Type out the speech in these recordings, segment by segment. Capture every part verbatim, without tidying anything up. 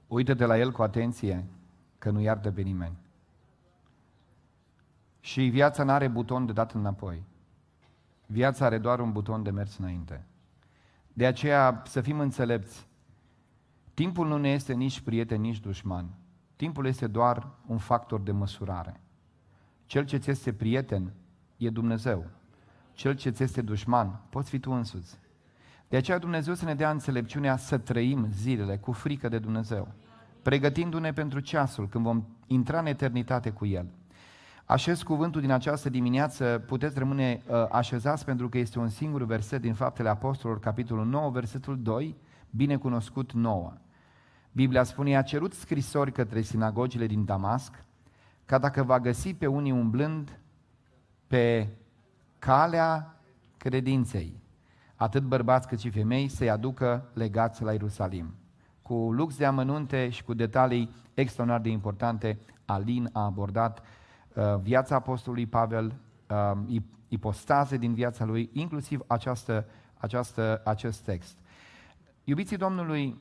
Uită-te la el cu atenție, că nu iartă pe nimeni. Și viața nu are buton de dat înapoi. Viața are doar un buton de mers înainte. De aceea să fim înțelepți. Timpul nu ne este nici prieten, nici dușman. Timpul este doar un factor de măsurare. Cel ce ți este prieten e Dumnezeu. Cel ce ți este dușman poți fi tu însuți. De aceea Dumnezeu să ne dea înțelepciunea să trăim zilele cu frică de Dumnezeu, pregătindu-ne pentru ceasul când vom intra în eternitate cu El. Așez cuvântul din această dimineață, puteți rămâne uh, așezați pentru că este un singur verset din Faptele Apostolilor, capitolul nouă, versetul doi, binecunoscut nouă. Biblia spune, i-a cerut scrisori către sinagogile din Damasc, ca dacă va găsi pe unii umblând pe calea credinței, atât bărbați cât și femei, să-i aducă legați la Ierusalim. Cu lux de amănunte și cu detalii extraordinar de importante, Alin a abordat uh, viața apostolului Pavel, uh, ipostaze din viața lui, inclusiv această, această, acest text. Iubiții Domnului,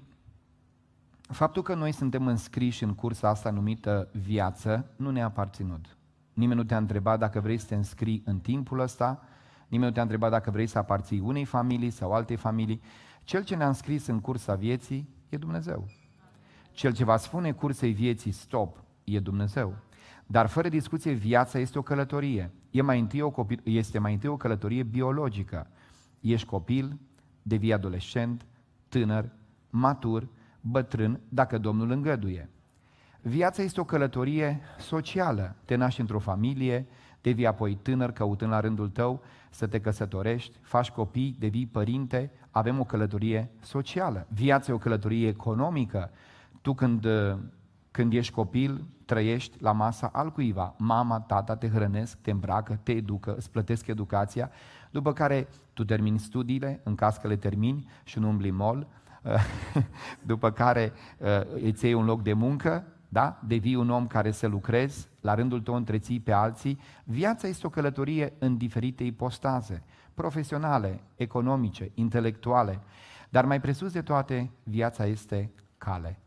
faptul că noi suntem înscriși în cursa asta numită viață nu ne-a aparținut. Nimeni nu te-a întrebat dacă vrei să te înscrii în timpul ăsta, nimeni nu te-a întrebat dacă vrei să aparții unei familii sau altei familii. Cel ce ne-a înscris în cursa vieții e Dumnezeu. Cel ce va spune cursei vieții stop e Dumnezeu. Dar fără discuție, viața este o călătorie. E mai întâi o copil, este mai întâi o călătorie biologică. Ești copil, devii adolescent, tânăr, matur, bătrân, dacă Domnul îngăduie. Viața este o călătorie socială. Te naști într-o familie, devii apoi tânăr căutând la rândul tău să te căsătorești, faci copii, devii părinte, avem o călătorie socială. Viața e o călătorie economică. Tu când, când ești copil, trăiești la masa altcuiva. Mama, tata te hrănesc, te îmbracă, te educă, îți plătesc educația, după care tu termini studiile, în caz că le termini și nu umbli mol, după care îți iei un loc de muncă, da? Devii un om care să lucrezi, la rândul tău întreții pe alții. Viața este o călătorie în diferite ipostaze, profesionale, economice, intelectuale, dar mai presus de toate, viața este cale.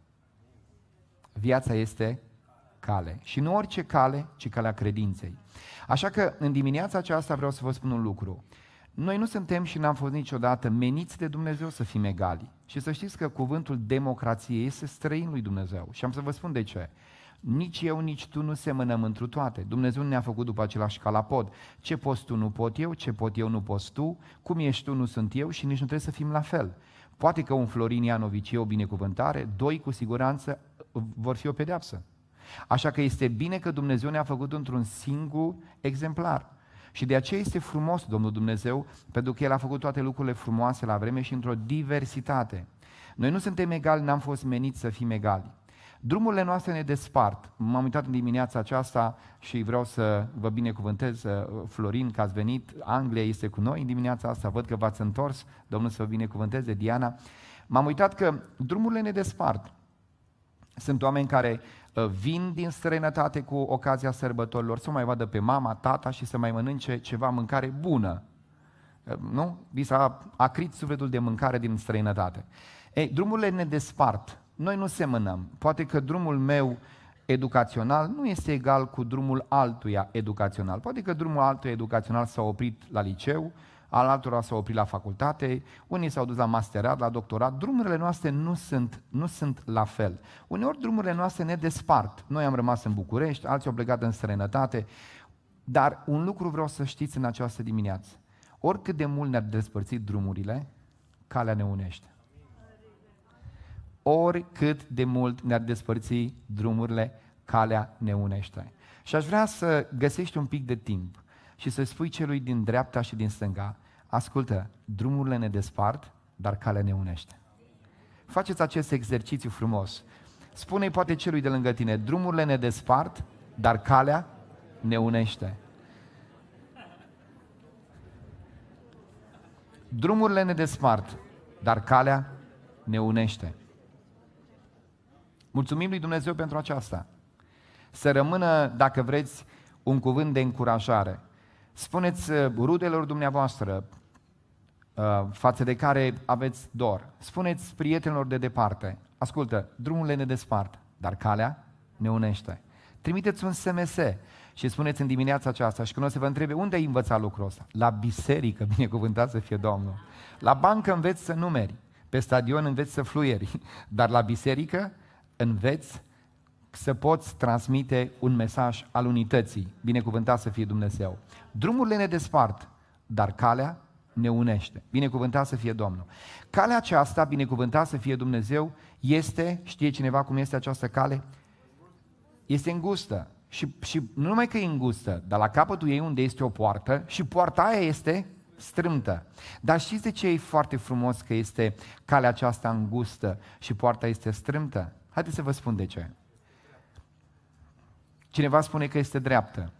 Viața este cale. Și nu orice cale, ci calea credinței. Așa că în dimineața aceasta vreau să vă spun un lucru. Noi nu suntem și n-am fost niciodată meniți de Dumnezeu să fim egali. Și să știți că cuvântul democrație este străin lui Dumnezeu. Și am să vă spun de ce. Nici eu, nici tu nu semănăm întru toate. Dumnezeu ne-a făcut după același calapod. Ce poți tu, nu pot eu, ce pot eu, nu poți tu, cum ești tu, nu sunt eu și nici nu trebuie să fim la fel. Poate că un Florin Ianovici e o binecuvântare, doi cu siguranță vor fi o pedeapsă. Așa că este bine că Dumnezeu ne-a făcut într-un singur exemplar. Și de aceea este frumos Domnul Dumnezeu, pentru că El a făcut toate lucrurile frumoase la vreme și într-o diversitate. Noi nu suntem egali, n-am fost meniți să fim egali. Drumurile noastre ne despart. M-am uitat în dimineața aceasta și vreau să vă binecuvântez, Florin, că ați venit. Anglia este cu noi în dimineața asta, văd că v-ați întors, Domnul să vă binecuvânteze, Diana. M-am uitat că drumurile ne despart. Sunt oameni care vin din străinătate cu ocazia sărbătorilor să mai vadă pe mama, tata și să mai mănânce ceva mâncare bună. Nu? Vi s-a acrit sufletul de mâncare din străinătate. Ei, drumurile ne despart. Noi nu semănăm. Poate că drumul meu educațional nu este egal cu drumul altuia educațional. Poate că drumul altuia educațional s-a oprit la liceu, al altora s-au oprit la facultate, unii s-au dus la masterat, la doctorat. Drumurile noastre nu sunt, nu sunt la fel. Uneori drumurile noastre ne despart. Noi am rămas în București, alții au plecat în străinătate, dar un lucru vreau să știți în această dimineață. Oricât de mult ne-ar despărți drumurile, calea ne unește. Oricât de mult ne-ar despărți drumurile, calea ne unește. Și aș vrea să găsești un pic de timp și să spui celui din dreapta și din stânga, ascultă, drumurile ne despart, dar calea ne unește. Faceți acest exercițiu frumos. Spune-i poate celui de lângă tine, drumurile ne despart, dar calea ne unește. Drumurile ne despart, dar calea ne unește. Mulțumim lui Dumnezeu pentru aceasta. Să rămână, dacă vreți, un cuvânt de încurajare. Spuneți rudelor dumneavoastră față de care aveți dor. Spuneți prietenilor de departe, ascultă, drumurile ne despart, dar calea ne unește. Trimiteți un S M S și spuneți în dimineața aceasta și când o să vă întrebe unde ai învățat lucrul ăsta? La biserică, binecuvântat să fie Domnul. La bancă înveți să numeri, pe stadion înveți să fluieri, dar la biserică înveți să poți transmite un mesaj al unității. Binecuvântat să fie Dumnezeu. Drumurile ne despart, dar calea ne unește. Binecuvântat să fie Domnul. Calea aceasta, binecuvântat să fie Dumnezeu, este, știe cineva cum este această cale? Este îngustă. Și, și nu numai că e îngustă, dar la capătul ei unde este o poartă și poarta aia este strâmtă. Dar știți de ce e foarte frumos că este calea aceasta îngustă și poarta este strâmtă? Haideți să vă spun de ce. Cineva spune că este dreaptă.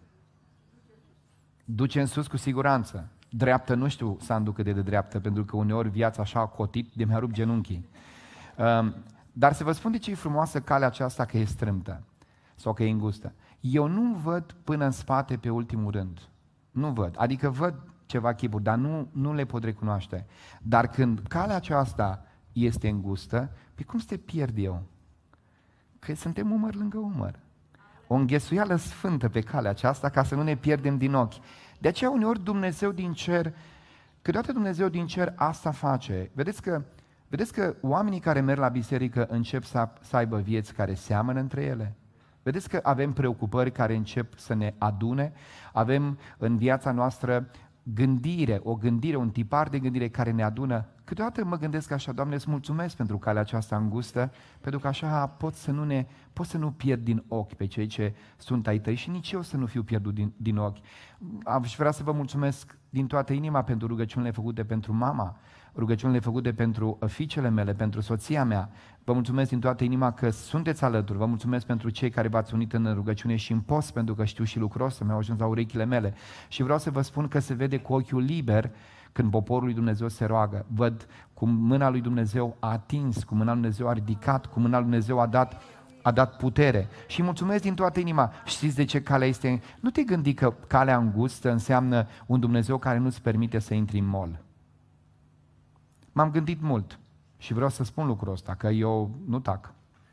Duce în sus cu siguranță. Dreaptă nu știu, Sandu, cât de, de dreaptă, pentru că uneori viața așa a cotit de mi-a rupt genunchii. Um, dar să vă spun de ce e frumoasă calea aceasta că e strâmtă sau că e îngustă. Eu nu văd până în spate pe ultimul rând. Nu văd. Adică văd ceva chipuri, dar nu, nu le pot recunoaște. Dar când calea aceasta este îngustă, pe cum să te pierd eu? Că suntem umăr lângă umăr. O înghesuială sfântă pe calea aceasta ca să nu ne pierdem din ochi. De aceea uneori Dumnezeu din cer, câteodată Dumnezeu din cer asta face. Vedeți că, vedeți că oamenii care merg la biserică încep să, să aibă vieți care seamănă între ele? Vedeți că avem preocupări care încep să ne adune? Avem în viața noastră gândire, o gândire, un tipar de gândire care ne adună. Câteodată mă gândesc așa, Doamne, îți mulțumesc pentru calea aceasta îngustă, pentru că așa pot să nu, ne, pot să nu pierd din ochi pe cei ce sunt ai tăi și nici eu să nu fiu pierdut din, din ochi. Aș vrea să vă mulțumesc din toată inima pentru rugăciunile făcute pentru mama, rugăciunile făcute pentru fiicele mele, pentru soția mea. Vă mulțumesc din toată inima că sunteți alături. Vă mulțumesc pentru cei care v-ați unit în rugăciune și în post, pentru că știu și lucrul ăsta, mi-au ajuns la urechile mele. Și vreau să vă spun că se vede cu ochiul liber când poporul lui Dumnezeu se roagă. Văd cum mâna lui Dumnezeu a atins, cum mâna lui Dumnezeu a ridicat, cum mâna lui Dumnezeu a dat, a dat putere. Și mulțumesc din toată inima. Știți de ce calea este? Nu te gândi că calea îngustă înseamnă un Dumnezeu care nu-ți permite să intri în mall. M-am gândit mult și vreau să spun lucrul ăsta, că eu nu tac.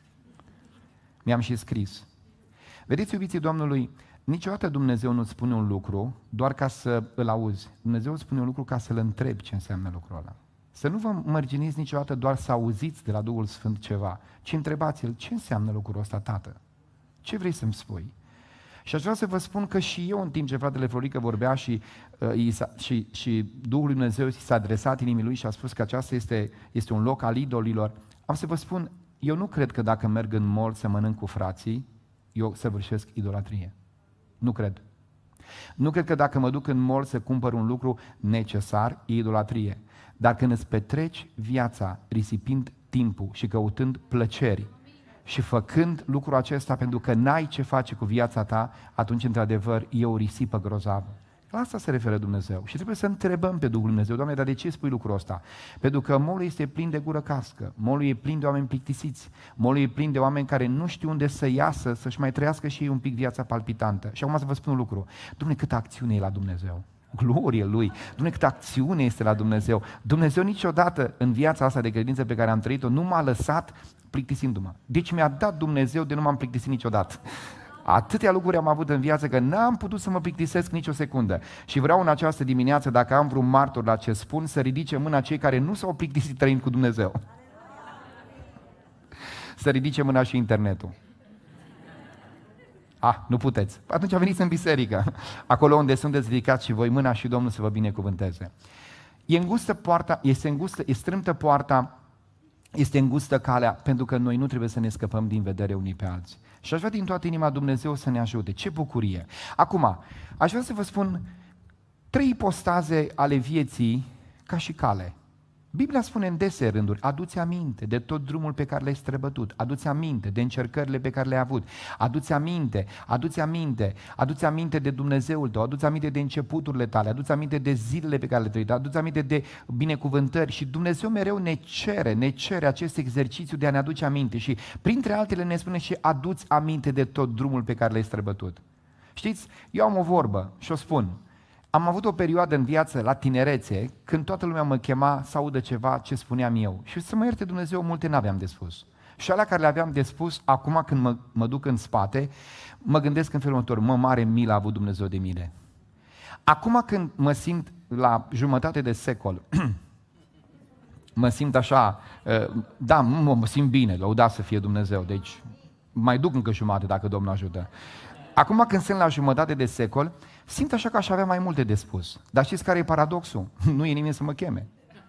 Mi-am și scris. Vedeți, iubiții Domnului, niciodată Dumnezeu nu-ți spune un lucru doar ca să îl auzi. Dumnezeu îți spune un lucru ca să-l întrebi ce înseamnă lucrul ăla. Să nu vă mărginiți niciodată doar să auziți de la Duhul Sfânt ceva, ci întrebați-l, ce înseamnă lucrul ăsta, Tată? Ce vrei să-mi spui? Și aș vrea să vă spun că și eu, în timp ce fratele Florică vorbea și, uh, și, și Duhul lui Dumnezeu s-a adresat inimii lui și a spus că aceasta este, este un loc al idolilor, am să vă spun, eu nu cred că dacă merg în mall să mănânc cu frații, eu săvârșesc idolatrie. Nu cred. Nu cred că dacă mă duc în mall să cumpăr un lucru necesar, e idolatrie. Dar când îți petreci viața risipind timpul și căutând plăceri și făcând lucrul acesta pentru că n-ai ce face cu viața ta, atunci într-adevăr e o risipă grozavă. La asta se referă Dumnezeu. Și trebuie să întrebăm pe Duhul Dumnezeu, Doamne, dar de ce spui lucrul ăsta? Pentru că molul este plin de gură cască, molul e plin de oameni plictisiți, molul e plin de oameni care nu știu unde să iasă, să-și mai trăiască și ei un pic viața palpitantă. Și acum să vă spun un lucru, Doamne, câtă acțiune e la Dumnezeu. Glorie Lui, Doamne, câtă acțiune este la Dumnezeu. Dumnezeu niciodată în viața asta de credință pe care am trăit-o nu m-a lăsat plictisindu-mă. Deci mi-a dat Dumnezeu de nu m-am plictisit niciodată. Atâtea lucruri am avut în viață că n-am putut să mă plictisesc nicio secundă. Și vreau în această dimineață, dacă am vreun martor la ce spun, să ridice mâna cei care nu s-au plictisit trăind cu Dumnezeu. Să ridice mâna și internetul. Ah, nu puteți. Atunci veniți în biserică. Acolo unde sunteți ridicați și voi mâna și Domnul să vă binecuvânteze. E îngustă poarta, este îngustă, e strâmtă poarta, este îngustă calea, pentru că noi nu trebuie să ne scăpăm din vedere unii pe alții. Și aș vrea din toată inima Dumnezeu să ne ajute. Ce bucurie! Acum, aș vrea să vă spun trei ipostaze ale vieții ca și cale. Biblia spune în dese rânduri, adu-ți aminte de tot drumul pe care l-ai străbătut, adu-ți aminte de încercările pe care le-ai avut, adu-ți aminte, adu-ți aminte, adu-ți aminte de Dumnezeul tău, adu-ți aminte de începuturile tale, adu-ți aminte de zilele pe care le-ai trăit, adu-ți aminte de binecuvântări și Dumnezeu mereu ne cere, ne cere acest exercițiu de a ne aduce aminte și printre altele ne spune și adu-ți aminte de tot drumul pe care l-ai străbătut. Știți, eu am o vorbă și o spun. Am avut o perioadă în viață, la tinerețe, când toată lumea mă chema să audă ceva ce spuneam eu. Și să mă ierte Dumnezeu, multe n-aveam de spus. Și alea care le aveam de spus, acum când mă, mă duc în spate, mă gândesc în felul următor, mă, mare milă a avut Dumnezeu de mine. Acum când mă simt la jumătate de secol, mă simt așa, da, mă simt bine, lăudat să fie Dumnezeu, deci mai duc încă jumătate dacă Domnul ajută. Acum când sunt la jumătate de secol, simt așa că aș avea mai multe de spus. Dar știți care e paradoxul? Nu e nimeni să mă cheme.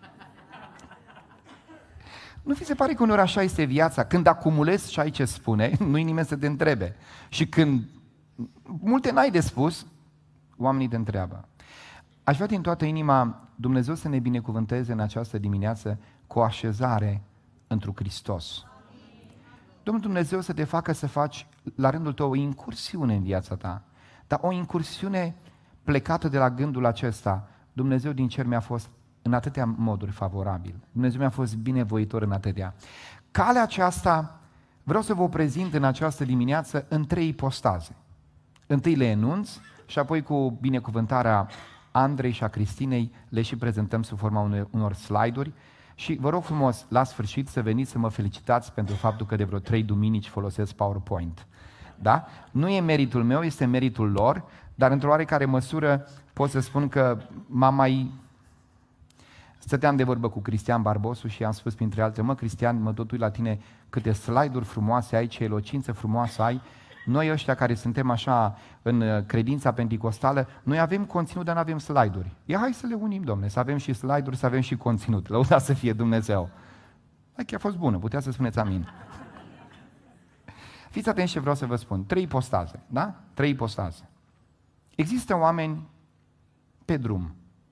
Nu vi se pare că uneori așa este viața? Când acumulezi și ai ce spune, nu-i nimeni să te întrebe. Și când multe n-ai de spus, oamenii te întreabă. Aș vrea din toată inima Dumnezeu să ne binecuvânteze în această dimineață cu o așezare întru Hristos. Domnul Dumnezeu să te facă să faci la rândul tău o incursiune în viața ta, dar o incursiune plecată de la gândul acesta. Dumnezeu din cer mi-a fost în atâtea moduri favorabil. Dumnezeu mi-a fost binevoitor în atâtea. Calea aceasta vreau să vă prezint în această dimineață în trei ipostaze. Întâi le enunț și apoi cu binecuvântarea Andrei și a Cristinei le și prezentăm sub forma unor, unor slide-uri și vă rog frumos la sfârșit să veniți să mă felicitați pentru faptul că de vreo trei duminici folosesc PowerPoint. Da? Nu e meritul meu, este meritul lor, dar într-o oarecare măsură pot să spun că m-am mai... Stăteam de vorbă cu Cristian Barbosu și i-am spus printre altele, mă Cristian, mă tot uit la tine câte slide-uri frumoase ai, ce elocință frumoasă ai. Noi ăștia care suntem așa în credința penticostală, noi avem conținut, dar nu avem slide-uri. Ia hai să le unim, domne, să avem și slide-uri, să avem și conținut. Lăudați să fie Dumnezeu. Hai că a fost bună, puteți să spuneți amin. Fiți atenți ce vreau să vă spun. Trei ipostaze, da? Trei ipostaze. Există oameni pe drum,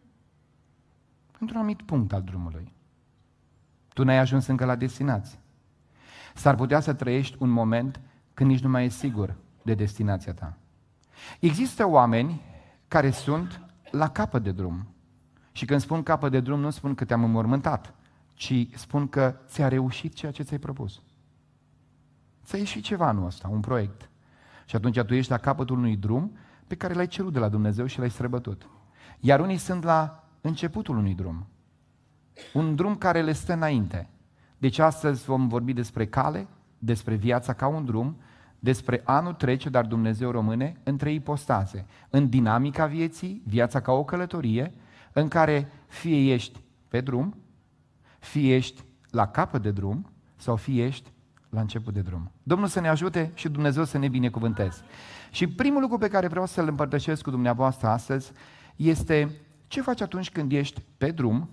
într-un anumit punct al drumului. Tu n-ai ajuns încă la destinație. S-ar putea să trăiești un moment când nici nu mai ești sigur de destinația ta. Există oameni care sunt la capăt de drum. Și când spun capăt de drum, nu spun că te-am înmormântat, ci spun că ți-a reușit ceea ce ți-ai propus. Ți-a ieșit ceva anul ăsta, un proiect. Și atunci tu ești la capătul unui drum pe care l-ai cerut de la Dumnezeu și l-ai străbătut. Iar unii sunt la începutul unui drum. Un drum care le stă înainte. Deci astăzi vom vorbi despre cale, despre viața ca un drum, despre anul trece, dar Dumnezeu rămâne în trei ipostaze. În dinamica vieții, viața ca o călătorie, în care fie ești pe drum, fie ești la capăt de drum, sau fie ești la început de drum. Domnul să ne ajute și Dumnezeu să ne binecuvânteze. Și primul lucru pe care vreau să-l împărtășesc cu dumneavoastră astăzi este ce faci atunci când ești pe drum,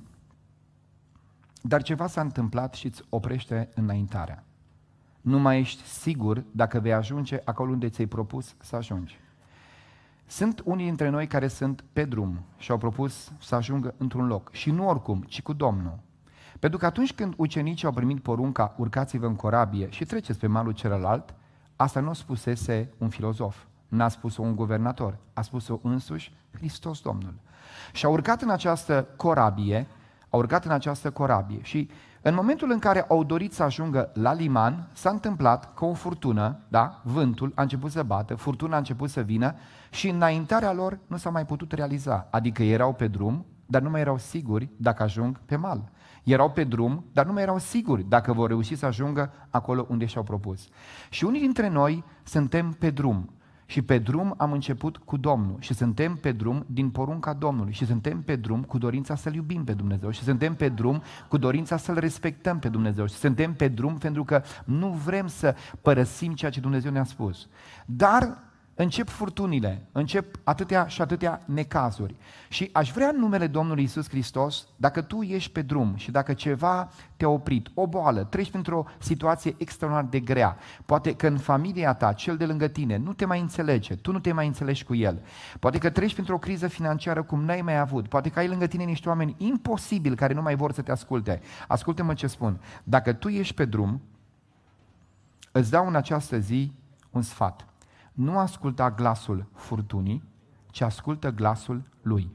dar ceva s-a întâmplat și îți oprește înaintarea. Nu mai ești sigur dacă vei ajunge acolo unde ți-ai propus să ajungi. Sunt unii dintre noi care sunt pe drum și au propus să ajungă într-un loc. Și nu oricum, ci cu Domnul. Pentru că atunci când ucenicii au primit porunca, urcați-vă în corabie și treceți pe malul celălalt, asta nu o spusese un filozof, n-a spus-o un guvernator, a spus-o însuși Hristos Domnul. Și au urcat în această corabie, au urcat în această corabie și în momentul în care au dorit să ajungă la liman, s-a întâmplat că o furtună, da, vântul a început să bată, furtuna a început să vină și înaintarea lor nu s-a mai putut realiza. Adică erau pe drum, dar nu mai erau siguri dacă ajung pe mal. Erau pe drum, dar nu mai erau siguri dacă vor reuși să ajungă acolo unde și-au propus. Și unii dintre noi suntem pe drum. Și pe drum am început cu Domnul și suntem pe drum din porunca Domnului și suntem pe drum cu dorința să-L iubim pe Dumnezeu și suntem pe drum cu dorința să-L respectăm pe Dumnezeu și suntem pe drum pentru că nu vrem să părăsim ceea ce Dumnezeu ne-a spus. Dar încep furtunile, încep atâtea și atâtea necazuri și aș vrea în numele Domnului Iisus Hristos, dacă tu ești pe drum și dacă ceva te-a oprit, o boală, treci printr-o situație extraordinar de grea, poate că în familia ta, cel de lângă tine, nu te mai înțelege, tu nu te mai înțelegi cu el, poate că treci printr-o criză financiară cum n-ai mai avut, poate că ai lângă tine niște oameni imposibili care nu mai vor să te asculte. Ascultă-mă ce spun, dacă tu ești pe drum, îți dau în această zi un sfat. Nu asculta glasul furtunii, ci ascultă glasul lui.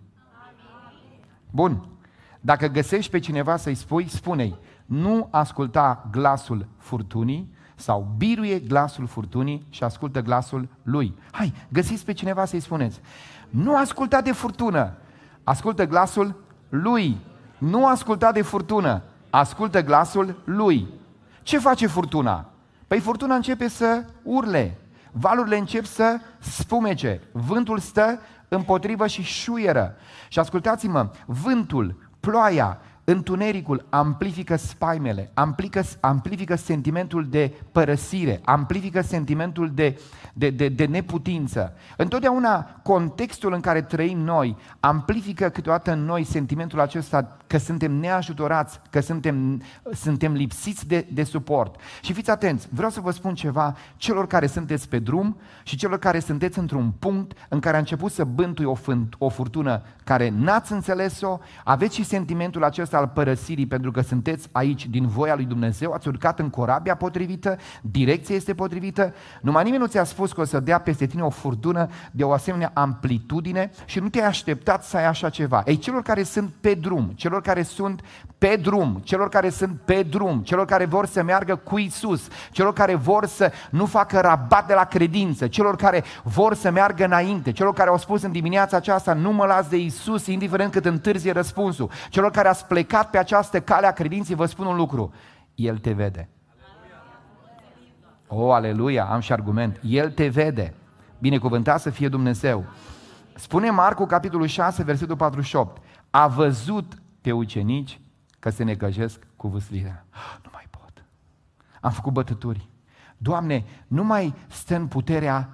Bun. Dacă găsești pe cineva să-i spui, spune-i, nu asculta glasul furtunii sau biruie glasul furtunii și ascultă glasul lui. Hai, găsiți pe cineva să-i spuneți, nu asculta de furtună, ascultă glasul lui. Nu asculta de furtună, ascultă glasul lui. Ce face furtuna? Păi furtuna începe să urle, valurile încep să spumece, vântul stă împotrivă și șuieră. Și ascultați-mă, vântul, ploaia, întunericul amplifică spaimele, amplifică, amplifică sentimentul de părăsire, amplifică sentimentul de, de, de, de neputință. Întotdeauna contextul în care trăim noi amplifică câteodată în noi sentimentul acesta că suntem neajutorați, că suntem, suntem lipsiți de, de suport. Și fiți atenți, vreau să vă spun ceva celor care sunteți pe drum și celor care sunteți într-un punct în care a început să bântui o, fânt, o furtună care n-ați înțeles-o, aveți și sentimentul acesta al părăsirii pentru că sunteți aici din voia lui Dumnezeu, ați urcat în corabia potrivită, direcția este potrivită, numai nimeni nu ți-a spus că o să dea peste tine o furtună de o asemenea amplitudine și nu te-ai așteptat să ai așa ceva. Ei, celor care sunt pe drum, celor care sunt pe drum, celor care sunt pe drum, celor care vor să meargă cu Iisus, celor care vor să nu facă rabat de la credință, celor care vor să meargă înainte, celor care au spus în dimineața aceasta nu mă las de Iisus, indiferent cât întârzie răspunsul, celor care ați plecat pe această cale a credinței, vă spun un lucru, El te vede. O, aleluia, am și argument, El te vede. Binecuvântat să fie Dumnezeu. Spune Marcu, capitolul șase, versetul patruzeci și opt, a văzut pe ucenici că se necăjesc cu vâslirea. Nu mai pot. Am făcut bătături. Doamne, nu mai stă în puterea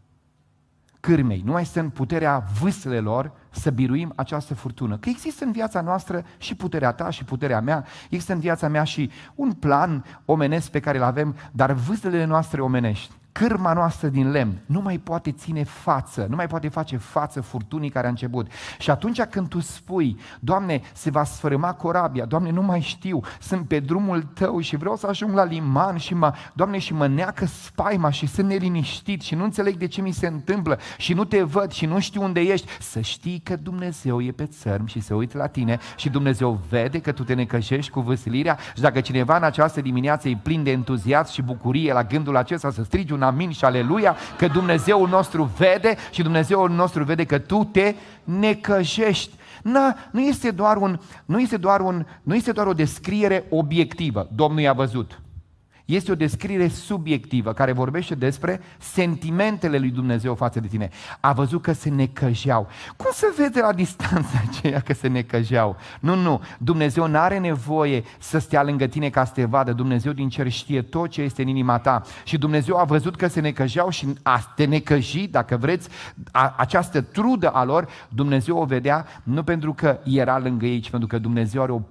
cârmei, nu mai stă în puterea vâslelor să biruim această furtună. Că există în viața noastră și puterea ta și puterea mea, există în viața mea și un plan omenesc pe care îl avem, dar vâslele noastre omenești, cârma noastră din lemn nu mai poate ține față, nu mai poate face față furtunii care a început. Și atunci când tu spui, Doamne, se va sfărâma corabia, Doamne, nu mai știu, sunt pe drumul Tău și vreau să ajung la liman și mă, Doamne, și mă neacă spaima și sunt neliniștit și nu înțeleg de ce mi se întâmplă și nu te văd și nu știu unde ești, să știi că Dumnezeu e pe țărm și se uită la tine și Dumnezeu vede că tu te necăjești cu vâslirea și dacă cineva în această dimineață e plin de entuziasm și bucurie la gândul acesta să strigi un amin și aleluia, că Dumnezeul nostru vede și Dumnezeul nostru vede că tu te necăjești. Na, nu este doar un, nu este doar un, nu este doar o descriere obiectivă. Domnul i-a văzut. Este o descriere subiectivă care vorbește despre sentimentele lui Dumnezeu față de tine. A văzut că se necăjeau. Cum să vezi de la distanță aceea că se necăjeau? Nu, nu. Dumnezeu nu are nevoie să stea lângă tine ca să te vadă. Dumnezeu din cer știe tot ce este în inima ta. Și Dumnezeu a văzut că se necăjeau și a te necăji, dacă vreți, a, această trudă a lor, Dumnezeu o vedea nu pentru că era lângă ei, ci pentru că Dumnezeu are o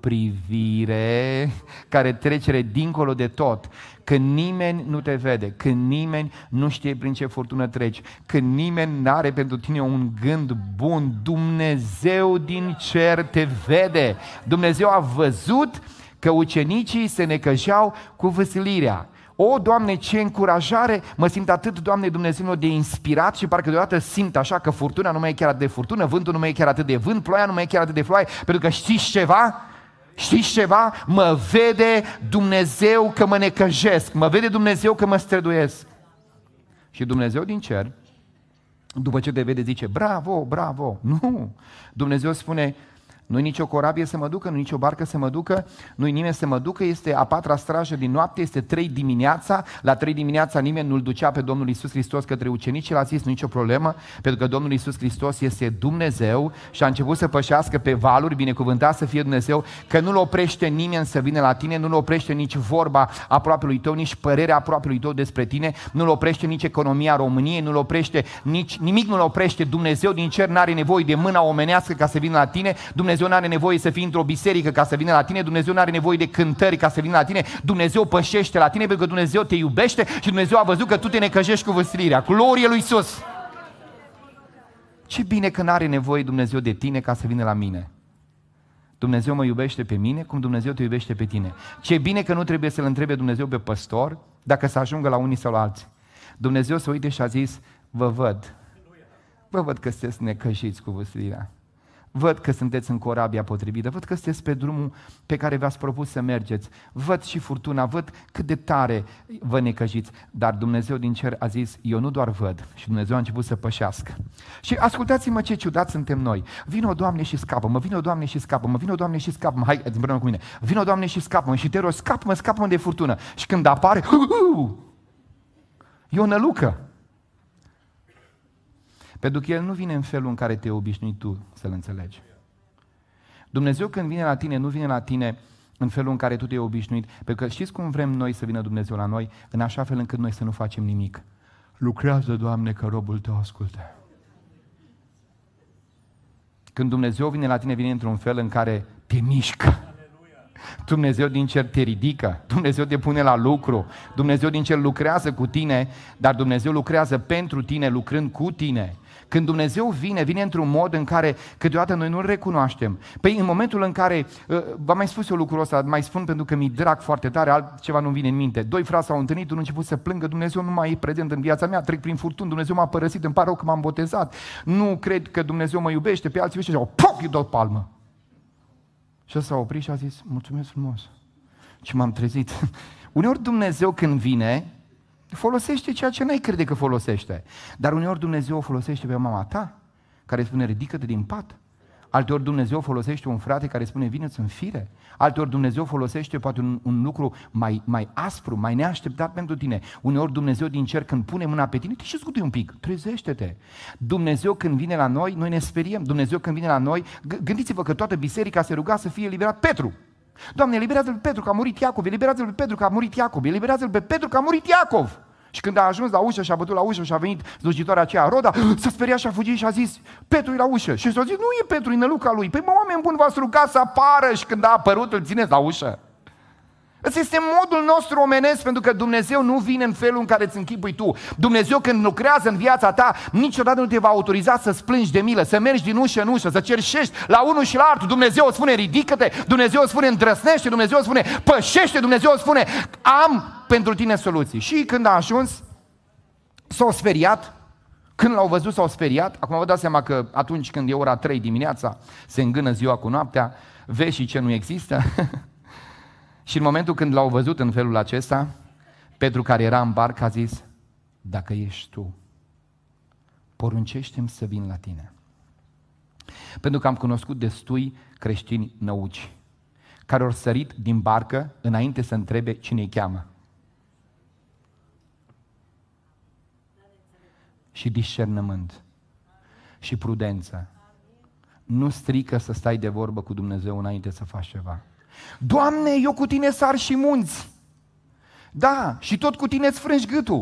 privire care trece dincolo de tot. Când nimeni nu te vede, când nimeni nu știe prin ce furtună treci, când nimeni nu are pentru tine un gând bun, Dumnezeu din cer te vede. Dumnezeu a văzut că ucenicii se necăjeau cu vâslirea. O, Doamne, ce încurajare, mă simt atât, Doamne, Dumnezeu de inspirat și parcă deodată simt așa că furtuna nu mai e chiar atât de furtună, vântul nu mai e chiar atât de vânt, ploaia nu mai e chiar atât de ploaie, pentru că știți ceva? Știți ceva? Mă vede Dumnezeu că mă necăjesc, mă vede Dumnezeu că mă străduiesc. Și Dumnezeu din cer, după ce te vede, zice, bravo, bravo. Nu, Dumnezeu spune, nu-i nicio corabie să mă ducă, nu-i nicio barcă să mă ducă, nu-i nimeni să mă ducă, este a patra strajă din noapte, este trei dimineața, la trei dimineața nimeni nu-L ducea pe Domnul Iisus Hristos către ucenici, el a zis, nu-i nicio problemă, pentru că Domnul Iisus Hristos este Dumnezeu și a început să pășească pe valuri, binecuvântat să fie Dumnezeu, că nu-L oprește nimeni să vină la tine, nu-L oprește nici vorba aproapelui tău, nici părerea aproapelui tău despre tine, nu-L oprește nici economia României, nu-L oprește nici, nimic nu-L oprește, Dumnezeu din cer n-are nevoie de mâna omenească ca să vină la tine, Dumnezeu Dumnezeu nu are nevoie să fii într-o biserică ca să vină la tine, Dumnezeu nu are nevoie de cântări ca să vină la tine, Dumnezeu pășește la tine pentru că Dumnezeu te iubește și Dumnezeu a văzut că tu te necăjești cu vâslirea. Glorie lui Iisus! Ce bine că nu are nevoie Dumnezeu de tine ca să vină la mine. Dumnezeu mă iubește pe mine cum Dumnezeu te iubește pe tine. Ce bine că nu trebuie să-L întrebe Dumnezeu pe păstor dacă să ajungă la unii sau la alții. Dumnezeu se uite și a zis, vă văd, vă văd că sunteți necăjiți cu vâslirea. Văd că sunteți în corabia potrivită, văd că sunteți pe drumul pe care v-ați propus să mergeți, văd și furtuna, văd cât de tare vă necăjiți, dar Dumnezeu din cer a zis, eu nu doar văd, și Dumnezeu a început să pășească. Și ascultați-mă ce ciudat suntem noi. Vino, Doamne, și scapă-mă, vino, Doamne, și scapă-mă, vino, Doamne, și scapă-mă, hai, împreună cu mine, vino, Doamne, și scapă-mă, și te rog, scapă-mă, scapă-mă de furtună. Și când apare, e o nălucă. Pentru că El nu vine în felul în care te-ai obișnuit tu să-L înțelegi. Dumnezeu când vine la tine, nu vine la tine în felul în care tu te-ai obișnuit. Pentru că știți cum vrem noi să vină Dumnezeu la noi? În așa fel încât noi să nu facem nimic. Lucrează, Doamne, că robul Tău ascultă. Când Dumnezeu vine la tine, vine într-un fel în care te mișcă. Dumnezeu din cer te ridică, Dumnezeu te pune la lucru, Dumnezeu din cer lucrează cu tine, dar Dumnezeu lucrează pentru tine, lucrând cu tine. Când Dumnezeu vine, vine într-un mod în care câteodată noi nu-L recunoaștem. Păi în momentul în care, v-am mai spus eu lucrul ăsta, mai spun pentru că mi-i drag foarte tare, altceva nu vine în minte. Doi frați s-au întâlnit, unul a început să plângă, Dumnezeu nu mai e prezent în viața mea, trec prin furtuni, Dumnezeu m-a părăsit, îmi pare rău că m-am botezat, nu cred că Dumnezeu mă iubește, pe alții ăștia, pop, îi dau palmă. Și ăsta s-a oprit și a zis, mulțumesc frumos. Și m-am trezit. Uneori Dumnezeu când vine, folosește ceea ce n-ai crede că folosește. Dar uneori Dumnezeu o folosește pe mama ta, care spune, ridică-te din pat. Alteori Dumnezeu folosește un frate care spune, vine-ți în fire. Alteori Dumnezeu folosește poate un, un lucru mai, mai aspru, mai neașteptat pentru tine. Uneori Dumnezeu din cer când pune mâna pe tine, te și scuti un pic, trezește-te. Dumnezeu când vine la noi, noi ne speriem. Dumnezeu când vine la noi, gândiți-vă că toată biserica se ruga să fie eliberat Petru. Doamne, eliberează-l pe Petru că a murit Iacov, eliberează-l pe Petru că a murit Iacov, eliberează-l pe Petru că a murit Iacov. Și când a ajuns la ușă și a bătut la ușă și a venit slujitoarea aceea, Roda, s-a speriat și a fugit și a zis, Petru e la ușă. Și s-a zis, nu e Petru, e năluca lui. Păi mă, oameni buni, v-ați rugat să apară și când a apărut îl țineți la ușă. Ăsta este modul nostru omenesc, pentru că Dumnezeu nu vine în felul în care îți închipui tu. Dumnezeu când lucrează în viața ta, niciodată nu te va autoriza să-ți plângi de milă, să mergi din ușă în ușă, să cerșești la unul și la altul. Dumnezeu îți spune, ridică-te, Dumnezeu îți spune, îndrăsnește, Dumnezeu îți spune, pășește, Dumnezeu îți spune, am pentru tine soluții. Și când a ajuns, s-au speriat. Când l-au văzut s-au speriat. Acum vă dați seama că atunci când e ora trei dimineața, se îngână ziua cu noaptea, vezi și ce nu există. Și în momentul când l-au văzut în felul acesta, Petru, care era în barcă, a zis, dacă ești tu, poruncește-mi să vin la tine. Pentru că am cunoscut destui creștini năuci, care au sărit din barcă înainte să întrebe cine îi cheamă. Și discernământ și prudență nu strică să stai de vorbă cu Dumnezeu înainte să faci ceva. Doamne, eu cu tine sar și munți. Da, și tot cu tine îți frângi gâtul.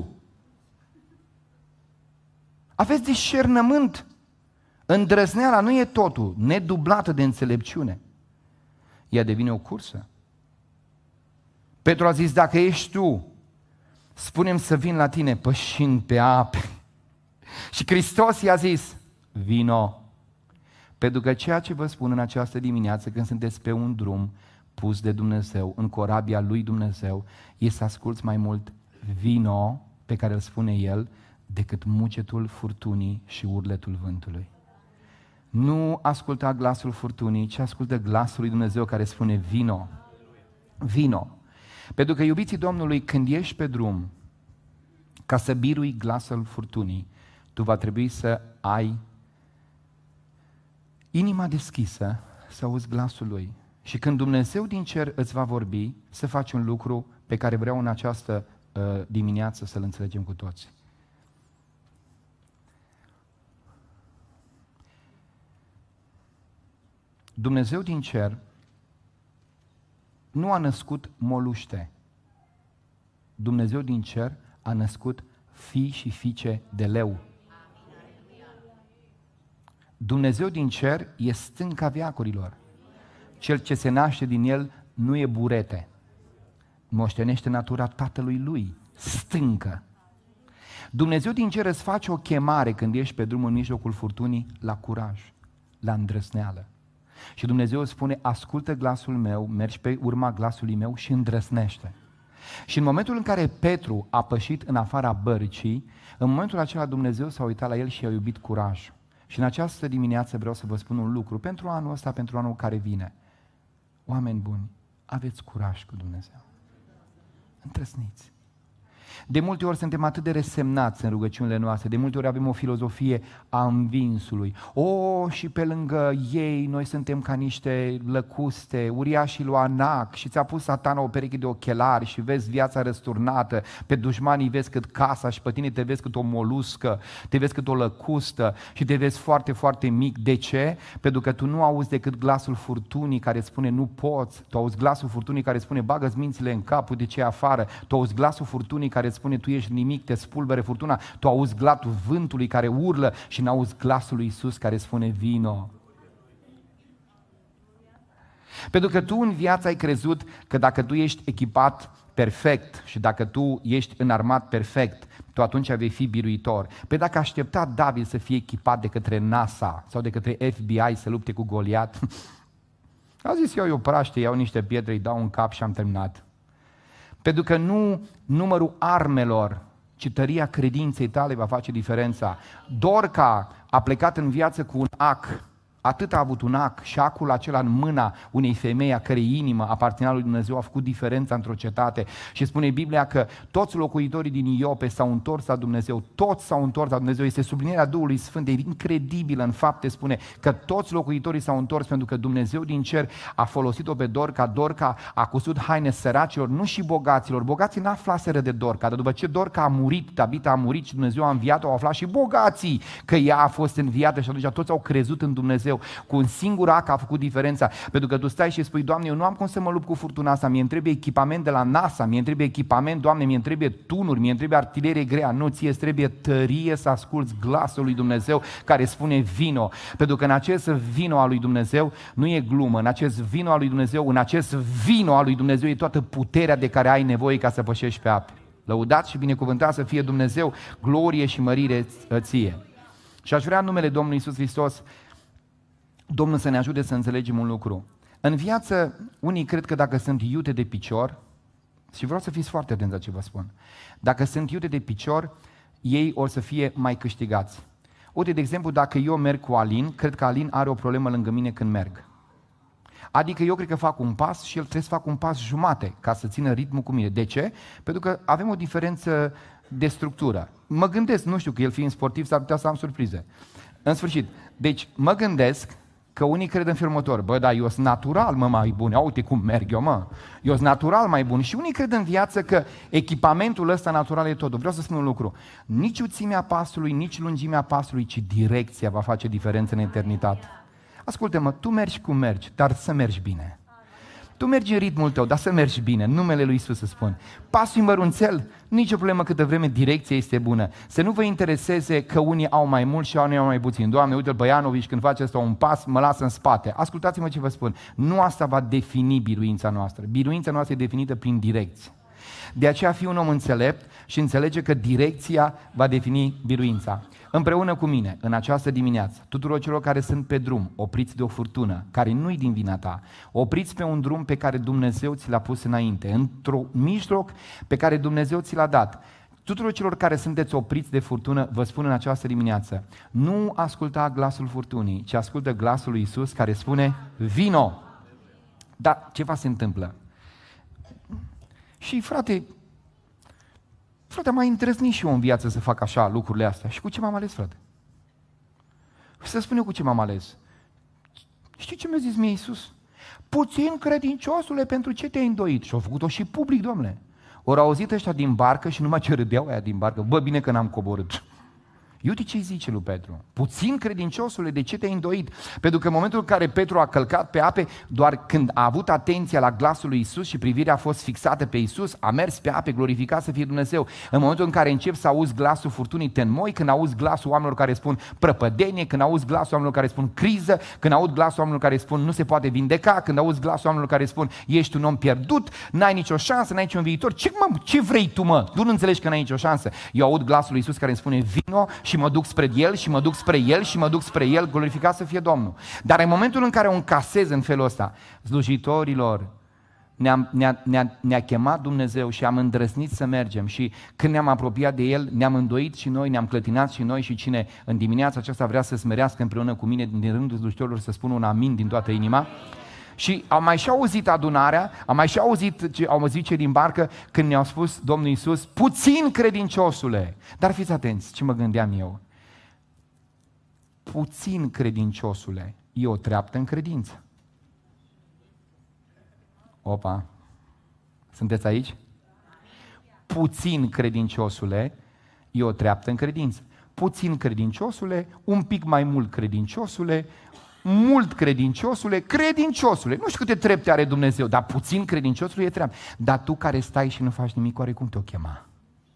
Aveți discernământ. Îndrăzneala nu e totul, nedublată de înțelepciune. Ea devine o cursă. Petru a zis, dacă ești tu, spune-mi să vin la tine pășind pe ape. Și Hristos i-a zis, vino. Pentru că ceea ce vă spun în această dimineață, când sunteți pe un drum pus de Dumnezeu, în corabia lui Dumnezeu, e să asculți mai mult vino, pe care îl spune El, decât mugetul furtunii și urletul vântului. Nu asculta glasul furtunii, ci ascultă glasul lui Dumnezeu care spune vino, vino. Pentru că, iubiții Domnului, când ești pe drum, ca să birui glasul furtunii, tu va trebui să ai inima deschisă, să auzi glasul Lui. Și când Dumnezeu din cer îți va vorbi, să faci un lucru pe care vreau în această uh, dimineață să-l înțelegem cu toți. Dumnezeu din cer nu a născut moluște. Dumnezeu din cer a născut fii și fiice de leu. Dumnezeu din cer e stânca veacurilor. Cel ce se naște din el nu e burete. Moștenește natura tatălui lui, stâncă. Dumnezeu din cer îți face o chemare când ești pe drum în mijlocul furtunii la curaj, la îndrăsneală. Și Dumnezeu îți spune, ascultă glasul meu, mergi pe urma glasului meu și îndrăsnește. Și în momentul în care Petru a pășit în afara bărcii, în momentul acela Dumnezeu s-a uitat la el și a iubit curajul. Și în această dimineață vreau să vă spun un lucru, pentru anul ăsta, pentru anul care vine. Oameni buni, aveți curaj cu Dumnezeu. Întrăsniți. De multe ori suntem atât de resemnați în rugăciunile noastre, de multe ori avem o filozofie a învinsului. O, și pe lângă ei noi suntem ca niște lăcuste, uriașii lui Anac, și ți-a pus Satana o pereche de ochelari și vezi viața răsturnată, pe dușmanii vezi cât casa și pe tine te vezi cât o moluscă, te vezi cât o lăcustă și te vezi foarte, foarte mic. De ce? Pentru că tu nu auzi decât glasul furtunii care spune nu poți, tu auzi glasul furtunii care spune bagă-ți mințile în cap, de ce afară, tu auzi glasul furtunii care spune tu ești nimic, te spulbere furtuna, tu auzi glasul vântului care urlă și n-auzi glasul lui Iisus care spune vino. Pentru că tu în viață ai crezut că dacă tu ești echipat perfect și dacă tu ești înarmat perfect, tu atunci vei fi biruitor. Păi dacă aștepta David să fie echipat de către NASA sau de către F B I să lupte cu Goliat, a zis eu, eu praște, iau niște pietre, îi dau un cap și am terminat. Pentru că nu numărul armelor, ci tăria credinței tale va face diferența. Dorca a plecat în viață cu un ac, atât a avut un ac și acul acela în mâna unei femei a cărei inimă aparținea lui Dumnezeu a făcut diferența într-o cetate. Și spune Biblia că toți locuitorii din Iope s-au întors la Dumnezeu, toți s-au întors la Dumnezeu, este sublinierea Duhului Sfânt, e incredibilă în fapte, spune că toți locuitorii s-au întors pentru că Dumnezeu din cer a folosit-o pe Dorca. Dorca a cusut haine săracilor, nu și bogaților. Bogații n-aflaseră de Dorca, dar după ce Dorca a murit, Tabita a murit și Dumnezeu a înviat-o, au aflat și bogații că ea a fost înviată și atunci toți au crezut în Dumnezeu. Cu un singur ac a făcut diferența, pentru că tu stai și spui, Doamne, eu nu am cum să mă lupt cu furtuna asta, mie îmi trebuie echipament de la NASA, mie îmi trebuie echipament, Doamne, mie îmi trebuie tunuri, mie îmi trebuie artilerie grea, nu, ție îți trebuie tărie să asculți glasul lui Dumnezeu care spune vino, pentru că în acest vino al lui Dumnezeu nu e glumă, în acest vino al lui Dumnezeu, în acest vino al lui Dumnezeu e toată puterea de care ai nevoie ca să pășești pe ape. Lăudat și binecuvântat să fie Dumnezeu, glorie și mărire ție. Și aș vrea în numele Domnului Iisus Hristos Domnul să ne ajute să înțelegem un lucru. În viață, unii cred că dacă sunt iute de picior, și vreau să fiți foarte atenți la ce vă spun, dacă sunt iute de picior, ei o să fie mai câștigați. Uite, de exemplu, dacă eu merg cu Alin, cred că Alin are o problemă lângă mine când merg. Adică eu cred că fac un pas și el trebuie să fac un pas jumate ca să țină ritmul cu mine. De ce? Pentru că avem o diferență de structură. Mă gândesc, nu știu, că el fiind sportiv s-ar putea să am surprize. În sfârșit, deci mă gândesc că unii cred în felul următor, bă, dar eu sunt natural, mă, mai bun, ia uite cum merg eu, mă, eu sunt natural mai bun. Și unii cred în viață că echipamentul ăsta natural e totul. Vreau să spun un lucru, nici uțimea pasului, nici lungimea pasului, ci direcția va face diferență în eternitate. Ascultă-mă, tu mergi cum mergi, dar să mergi bine. Tu mergi în ritmul tău, dar să mergi bine, în numele lui Iisus să spun. Pasul mărunțel, nicio problemă câtă vreme direcția este bună. Să nu vă intereseze că unii au mai mult și unii au mai puțin. Doamne, uite-l pe Ianovici când face asta un pas, mă lasă în spate. Ascultați-mă ce vă spun. Nu asta va defini biruința noastră. Biruința noastră e definită prin direcție. De aceea fii un om înțelept și înțelege că direcția va defini biruința. Împreună cu mine, în această dimineață, tuturor celor care sunt pe drum, opriți de o furtună, care nu-i din vina ta, opriți pe un drum pe care Dumnezeu ți l-a pus înainte, într-un mijloc pe care Dumnezeu ți l-a dat. Tuturor celor care sunteți opriți de furtună, vă spun în această dimineață, nu asculta glasul furtunii, ci ascultă glasul lui Iisus care spune, vino! Dar ceva se întâmplă. Și frate, frate, m-a îndrăznit și eu în viață să fac așa lucrurile astea. Și cu ce m-am ales, frate? Să spun eu cu ce m-am ales. Știi ce mi-a zis mie Iisus? Puțin credinciosule, pentru ce te-ai îndoit? Și au făcut-o și public, Doamne. Ori auzit ăștia din barcă și numai ce râdeau aia din barcă. Bă, bine că n-am coborât. Iute ce-i zice lui Petru. Puțin credinciosule, de ce te-ai îndoit? Pentru că în momentul în care Petru a călcat pe ape, doar când a avut atenția la glasul lui Iisus și privirea a fost fixată pe Iisus, a mers pe ape, glorificat să fie Dumnezeu. În momentul în care începi să auzi glasul furtunii, te înmoi, când auzi glasul oamenilor care spun prăpădenie, când auzi glasul oamenilor care spun criză, când auzi glasul oamenilor care spun nu se poate vindeca, când auzi glasul oamenilor care spun ești un om pierdut, n-ai nicio șansă, n-ai niciun viitor. Ce, mă, ce vrei tu, mă? Tu nu înțelegi că n-ai nicio șansă. Eu aud glasul lui Iisus care îmi spune vino și mă duc spre El și mă duc spre El și mă duc spre El, glorificat să fie Domnul. Dar în momentul în care o încasez în felul ăsta, slujitorilor, Ne-a, ne-a, ne-a, ne-a chemat Dumnezeu și am îndrăznit să mergem și când ne-am apropiat de El, ne-am îndoit și noi, ne-am clătinat și noi și cine în dimineața aceasta vrea să smerească împreună cu mine din rândul slușitorilor să spună un amin din toată inima. Și am mai și auzit adunarea, am mai și auzit, au auzit cei din barcă când ne-au spus Domnul Iisus, puțin credinciosule. Dar fiți atenți, ce mă gândeam eu? Puțin credinciosule e o treaptă în credință. Opa, sunteți aici? Puțin credinciosule e o treaptă în credință. Puțin credinciosule, un pic mai mult credinciosule, mult credinciosule, credinciosule. Nu știu câte trepte are Dumnezeu, dar puțin credinciosule e treabă. Dar tu care stai și nu faci nimic, oare cum te-o chema?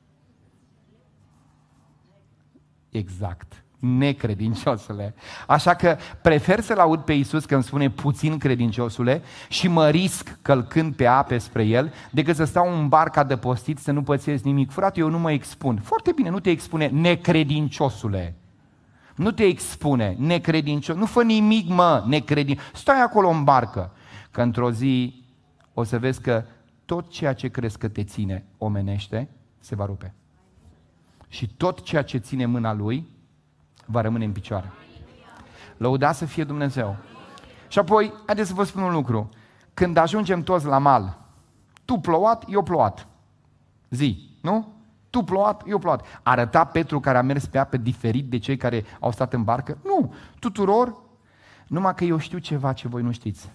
Exact. Necredinciosule. Așa că prefer să-L aud pe Iisus când spune puțin credinciosule și mă risc călcând pe ape spre El, decât să stau în barcă adăpostit să nu pățesc nimic. Frate, eu nu mă expun. Foarte bine, nu te expune necredinciosule. Nu te expune necredincios. Nu fă nimic, mă, necredincios. Stai acolo în barcă, că într-o zi o să vezi că tot ceea ce crezi că te ține omenește se va rupe. Și tot ceea ce ține mâna Lui va rămâne în picioare. Lăudați să fie Dumnezeu. Și apoi, haideți să vă spun un lucru. Când ajungem toți la mal, tu plouat, eu plouat. Zi, nu? Tu plouat, eu plouat. Arăta Petru care a mers pe apă diferit de cei care au stat în barcă? Nu, tuturor, numai că eu știu ceva ce voi nu știți.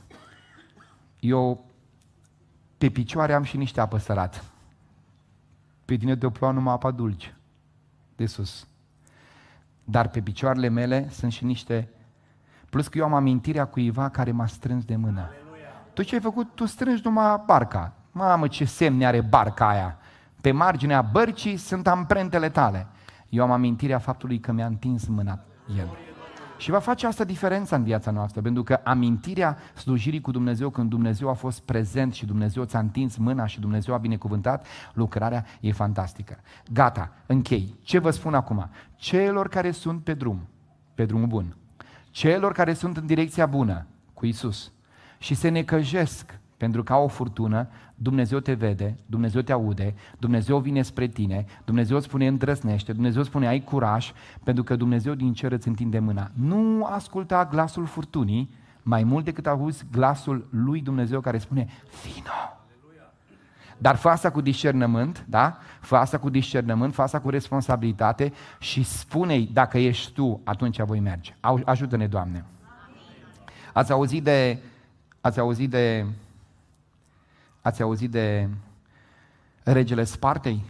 Eu pe picioare am și niște apă sărată. Pe tine te-o ploua numai apa dulce, de sus. Dar pe picioarele mele sunt și niște... Plus că eu am amintirea cuiva care m-a strâns de mână. Aleluia. Tu ce ai făcut? Tu strângi numai barca. Mamă, ce semne are barca aia. Pe marginea bărcii sunt amprentele tale. Eu am amintirea faptului că mi-a întins mâna El. Și va face asta diferența în viața noastră, pentru că amintirea slujirii cu Dumnezeu, când Dumnezeu a fost prezent și Dumnezeu ți-a întins mâna și Dumnezeu a binecuvântat, lucrarea e fantastică. Gata, închei. Ce vă spun acum? Celor care sunt pe drum, pe drumul bun, celor care sunt în direcția bună cu Iisus și se necăjesc pentru că au o furtună, Dumnezeu te vede, Dumnezeu te aude, Dumnezeu vine spre tine, Dumnezeu îți spune îndrăznește, Dumnezeu spune ai curaj, pentru că Dumnezeu din cer îți întinde mâna. Nu asculta glasul furtunii mai mult decât auzi glasul lui Dumnezeu care spune vino. Dar fă asta cu discernământ, da? Fă asta cu discernământ, fă asta cu responsabilitate și spune-i dacă ești tu, atunci voi merge. Ajută-ne, Doamne. Ați auzit de... Ați auzit de... Ați auzit de regele Spartei?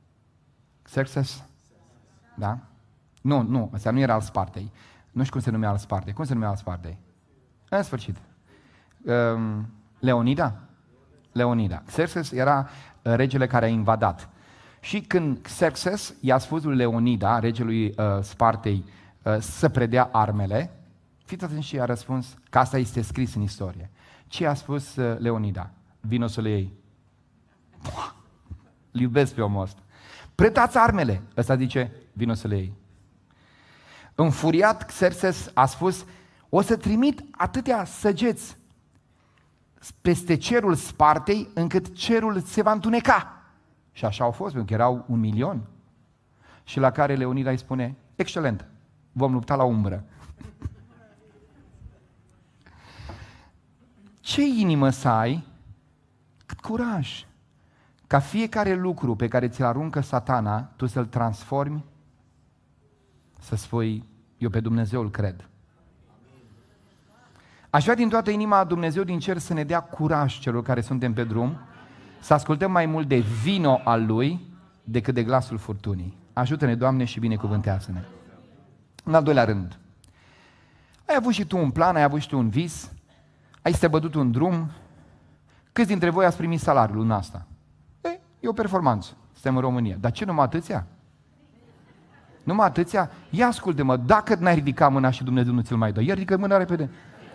Xerxes? Da? Nu, nu, ăsta nu era al Spartei. Nu știu cum se numea al Spartei. Cum se numea al Spartei? În sfârșit. Um, Leonida? Leonida. Xerxes era regele care a invadat. Și când Xerxes i-a spus lui Leonida, regelui uh, Spartei, uh, să predea armele, fiți atenți și i-a răspuns, că asta este scris în istorie. Ce a spus uh, Leonida? Vino să le iei. Îl iubesc pe omul ăsta. Pretați armele. Ăsta zice, vino să le iei. Înfuriat, Xerxes a spus, o să trimit atâtea săgeți peste cerul Spartei, încât cerul se va întuneca. Și așa au fost, pentru că erau un milion. Și la care Leonida îi spune, excelent, vom lupta la umbră. Ce inimă să ai? Cât curaj! Ca fiecare lucru pe care ți-l aruncă Satana, tu să-l transformi, să spui, eu pe Dumnezeu îl cred. Aș vrea din toată inima Dumnezeu din cer să ne dea curaj celor care suntem pe drum, să ascultăm mai mult de vino al Lui decât de glasul furtunii. Ajută-ne, Doamne, și binecuvântează-ne. În al doilea rând, ai avut și tu un plan, ai avut și tu un vis, ai străbătut un drum. Câți dintre voi ați primit salariul luna asta? E, e o performanță, suntem în România. Dar ce, numai atâția? Numai atâția? Ia ascultă-mă, dacă n-ai ridicat mâna și Dumnezeu nu ți-l mai dă, ia ridică mâna repede.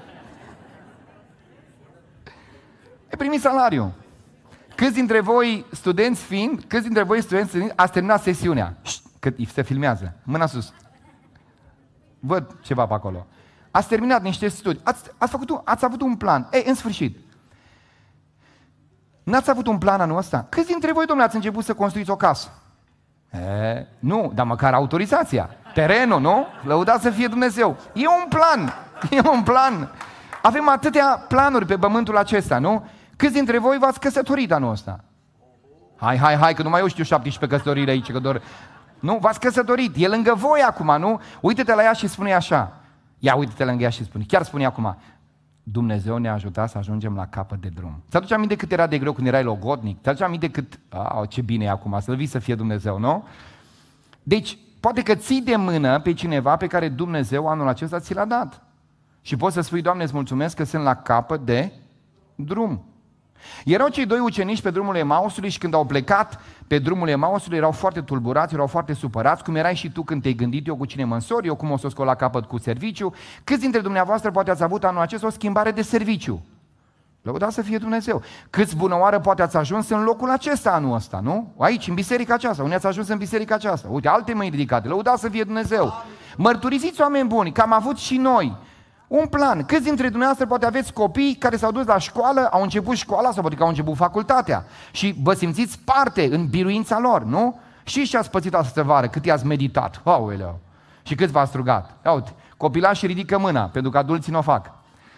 Ai primit salariu. Câți dintre voi studenți fiind, câți dintre voi studenți fiind, ați terminat sesiunea? Că se filmează. Mâna sus. Văd ceva pe acolo. Ați terminat niște studii. Ați, ați, făcut un, ați avut un plan. Ei, în sfârșit. N-ați avut un plan anul ăsta? Câți dintre voi, domnule, ați început să construiți o casă? E, nu, dar măcar autorizația, terenul, nu? Lăudați să fie Dumnezeu. E un plan, e un plan. Avem atâtea planuri pe pământul acesta, nu? Câți dintre voi v-ați căsătorit anul ăsta? Hai, hai, hai, că numai eu știu șaptesprezece căsătoriri aici, că doar... Nu, v-ați căsătorit, e lângă voi acum, nu? Uite-te la ea și spune așa. Ia, uite-te lângă ea și spune, chiar spune acum, Dumnezeu ne-a ajutat să ajungem la capăt de drum. Ți-aduce aminte cât era de greu când erai logodnic? Ți-aduce aminte cât, a, ce bine e acum, slăvit să fie Dumnezeu, nu? Deci, poate că ții de mână pe cineva pe care Dumnezeu anul acesta ți l-a dat. Și poți să spui, Doamne, îți mulțumesc că sunt la capăt de drum. Erau cei doi ucenici pe drumul Emausului și când au plecat pe drumul Emausului erau foarte tulburați, erau foarte supărați, cum erai și tu când te-ai gândit eu cu cine mă însor, eu cum o să o scot la capăt cu serviciu. Câți dintre dumneavoastră poate ați avut anul acesta o schimbare de serviciu? Lăudați să fie Dumnezeu. Câți bunăoară poate ați ajuns în locul acesta anul ăsta, nu? Aici, în biserica aceasta. Unde ați ajuns în biserica aceasta? Uite, alte mâini ridicate. Lăudați să fie Dumnezeu. Mărturisiți, oameni buni, că am avut și noi un plan. Câți dintre dumneavoastră poate aveți copii care s-au dus la școală, au început școala sau poate că au început facultatea și vă simțiți parte în biruința lor, nu? Și ce ați pățit astă vară, cât i-ați meditat? Aoleu! Și cât v-ați rugat? Ia uite, copilașii ridică mâna, pentru că adulții nu o fac.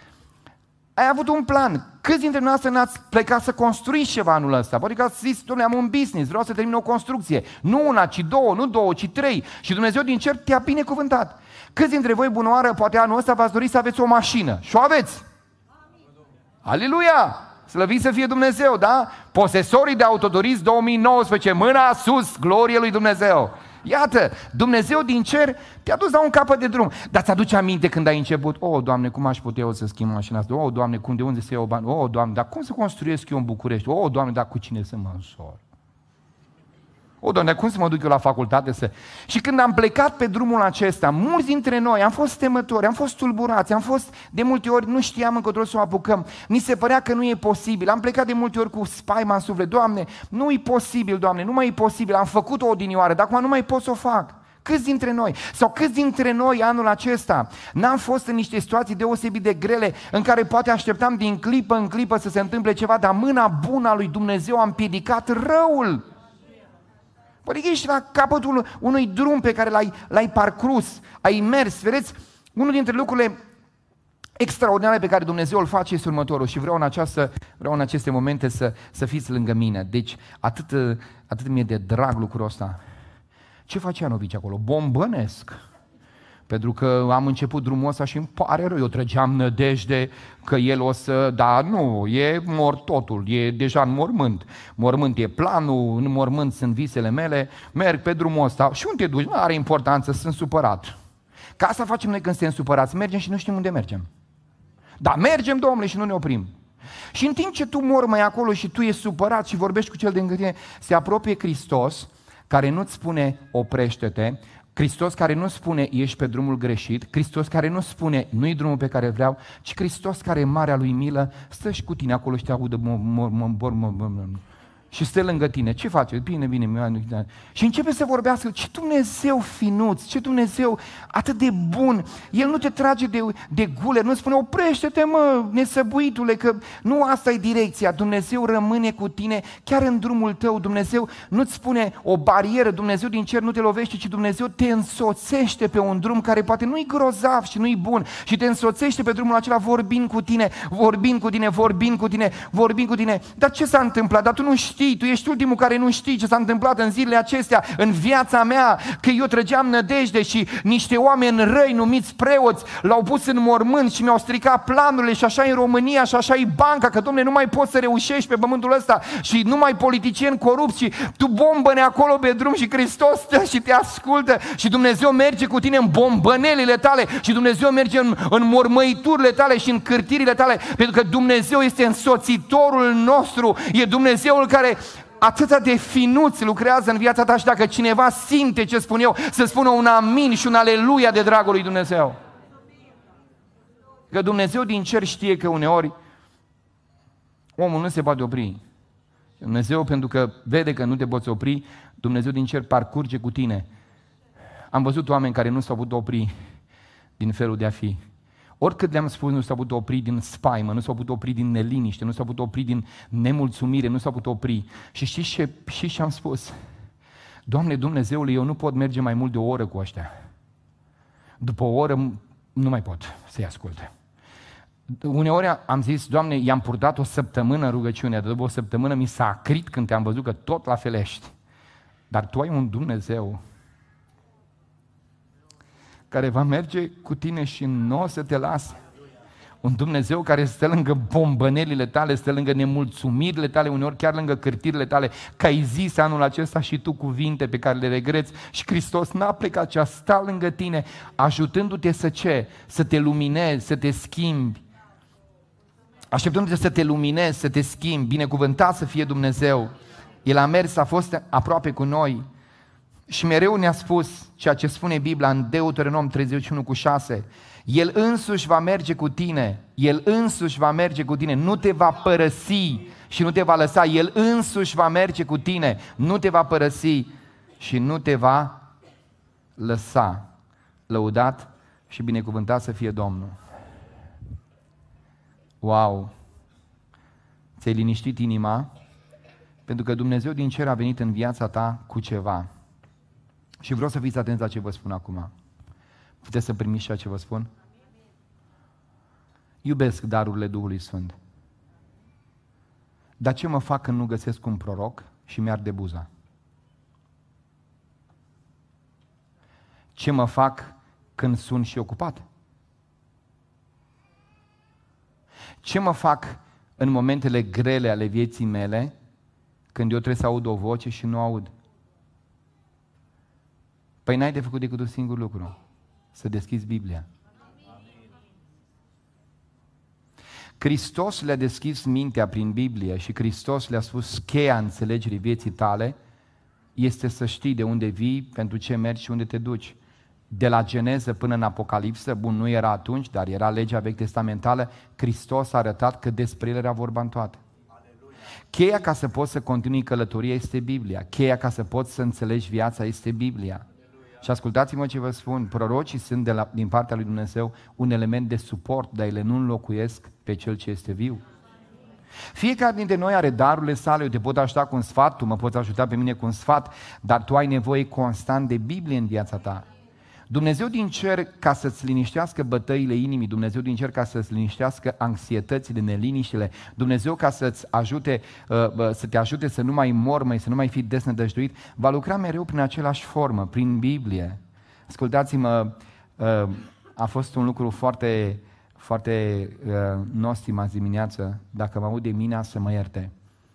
Ai avut un plan. Câți dintre dumneavoastră n-ați plecat să construiți ceva anul ăsta? Poate că ați zis, dom'le, am un business, vreau să termin o construcție. Nu una, ci două, nu două, ci trei. Și Dumnezeu din cer te-a binecuvântat. Câți dintre voi, bunoară, poate anul ăsta v-ați dori să aveți o mașină? Și o aveți! Aleluia! Slăvit să fie Dumnezeu, da? Posesorii de autoturism două mii nouăsprezece, mâna sus, glorie lui Dumnezeu! Iată, Dumnezeu din cer te-a dus la un capăt de drum. Dar ți-aduce aminte când ai început? O, Doamne, cum aș putea eu să schimb mașina asta? O, Doamne, cum, de unde să iau bani? O, Doamne, dar cum să construiesc eu în București? O, Doamne, dar cu cine să mă însor? O, Doamne, cum să mă duc eu la facultate să... Și când am plecat pe drumul acesta, mulți dintre noi am fost temători, am fost tulburați, am fost de multe ori, nu știam încotro să o apucăm, ni se părea că nu e posibil, am plecat de multe ori cu spaima în suflet, Doamne, nu e posibil, Doamne, nu mai e posibil, am făcut-o odinioară, dar acum nu mai pot să o fac. Câți dintre noi, sau câți dintre noi anul acesta n-am fost în niște situații deosebit de grele în care poate așteptam din clipă în clipă să se întâmple ceva, dar mâna bună a lui Dumnezeu a împiedicat răul. Poate că ești la capătul unui drum pe care l-ai, l-ai parcurs, ai mers, vedeți? Unul dintre lucrurile extraordinare pe care Dumnezeu îl face este următorul și vreau în, această, vreau în aceste momente să, să fiți lângă mine. Deci atât, atât mi-e de drag lucrul ăsta. Ce face Ianovici acolo? Bombănesc. Pentru că am început drumul ăsta și îmi pare rău, eu trăgeam nădejde că el o să... Dar nu, e mort totul, e deja în mormânt. Mormânt e planul, în mormânt sunt visele mele, merg pe drumul ăsta. Și unde te duci? Nu are importanță, sunt supărat. Ca asta facem noi când suntem supărați, mergem și nu știm unde mergem. Dar mergem, Domnule, și nu ne oprim. Și în timp ce tu mormăi acolo și tu ești supărat și vorbești cu cel de lângă tine, se apropie Hristos, care nu-ți spune oprește-te, Hristos care nu spune ești pe drumul greșit, Hristos care nu spune nu-i drumul pe care vreau, ci Hristos care e marea lui milă, stă și cu tine acolo și te audă și stă lângă tine. Ce face? Bine, bine, bine. Și începe să vorbească. Ce Dumnezeu finuț, ce Dumnezeu atât de bun. El nu te trage de, de gule, nu spune oprește-te, mă, nesăbuitule, că nu asta e direcția. Dumnezeu rămâne cu tine chiar în drumul tău. Dumnezeu nu-ți spune o barieră, Dumnezeu din cer nu te lovește, ci Dumnezeu te însoțește pe un drum care poate nu-i grozav și nu-i bun și te însoțește pe drumul acela vorbind cu tine, vorbind cu tine, vorbind cu tine, vorbind cu tine. Dar ce s-a întâmplat? Dar tu nu știi. Tu ești ultimul care nu știi ce s-a întâmplat în zilele acestea, în viața mea, că eu trăgeam nădejde și niște oameni răi numiți preoți l-au pus în mormânt și mi-au stricat planurile și așa e România și așa e banca, că Dom'le nu mai poți să reușești pe pământul ăsta și numai politicieni corupți și tu bombă-ne acolo pe drum și Hristos stă și te ascultă și Dumnezeu merge cu tine în bombănelile tale și Dumnezeu merge în, în mormăiturile tale și în cârtirile tale, pentru că Dumnezeu este însoțitorul nostru, e Dumnezeul care atâta de finuț lucrează în viața ta și dacă cineva simte ce spun eu, să spună un amin și un aleluia de dragul lui Dumnezeu. Că Dumnezeu din cer știe că uneori omul nu se poate opri. Dumnezeu, pentru că vede că nu te poți opri, Dumnezeu din cer parcurge cu tine. Am văzut oameni care nu s-au putut opri din felul de a fi. Oricât le-am spus, nu s-au putut opri din spaimă, nu s-au putut opri din neliniște, nu s-au putut opri din nemulțumire, nu s-au putut opri. Și știți ce, și ce am spus? Doamne Dumnezeule, eu nu pot merge mai mult de o oră cu ăștia. După o oră nu mai pot să-i ascult. Uneori am zis, Doamne, i-am purtat o săptămână în rugăciune, de după o săptămână mi s-a acrit când te-am văzut că tot la fel ești. Dar Tu ai un Dumnezeu care va merge cu tine și nu o să te lasă. Un Dumnezeu care stă lângă bombănelile tale, stă lângă nemulțumirile tale, uneori chiar lângă cârtirile tale, că ai zis anul acesta și tu cuvinte pe care le regreți și Hristos n-a plecat, ci a stat lângă tine, ajutându-te să ce? Să te luminezi, să te schimbi. Așteptându-te să te luminezi, să te schimbi, binecuvântat să fie Dumnezeu. El a mers, a fost aproape cu noi și mereu ne-a spus ceea ce spune Biblia în Deuteronom treizeci și unu cu șase. El însuși va merge cu tine, El însuși va merge cu tine, nu te va părăsi și nu te va lăsa, El însuși va merge cu tine, nu te va părăsi și nu te va lăsa. Lăudat și binecuvântat să fie Domnul. Wow! Ți-ai liniștit inima? Pentru că Dumnezeu din cer a venit în viața ta cu ceva. Și vreau să fiți atenți la ce vă spun acum. Puteți să primiți ceea ce vă spun? Iubesc darurile Duhului Sfânt. Dar ce mă fac când nu găsesc un proroc și mi-arde buza? Ce mă fac când sunt și ocupat? Ce mă fac în momentele grele ale vieții mele când eu trebuie să aud o voce și nu aud? Păi n-ai de făcut decât un singur lucru. Să deschizi Biblia. Hristos le-a deschis mintea prin Biblie și Hristos le-a spus cheia înțelegerii vieții tale este să știi de unde vii, pentru ce mergi și unde te duci. De la Geneză până în Apocalipsă, bun, nu era atunci, dar era legea vechi testamentală, Hristos a arătat că despre el era vorba în toate. Cheia ca să poți să continui călătoria este Biblia. Cheia ca să poți să înțelegi viața este Biblia. Și ascultați-mă ce vă spun, prorocii sunt de la, din partea lui Dumnezeu un element de suport, dar ele nu înlocuiesc pe Cel ce este viu. Fiecare dintre noi are darurile sale, eu te pot ajuta cu un sfat, tu mă poți ajuta pe mine cu un sfat, dar tu ai nevoie constant de Biblie în viața ta. Dumnezeu din cer ca să-ți liniștească bătăile inimii, Dumnezeu din cer ca să-ți liniștească anxietățile, neliniștile, Dumnezeu ca să-ți ajute, să te ajute să nu mai mormăi, să nu mai fii desnădăjduit, va lucra mereu prin același formă, prin Biblie. Ascultați-mă, a fost un lucru foarte, foarte nostim azi dimineață, dacă mă aud de mine să mă ierte.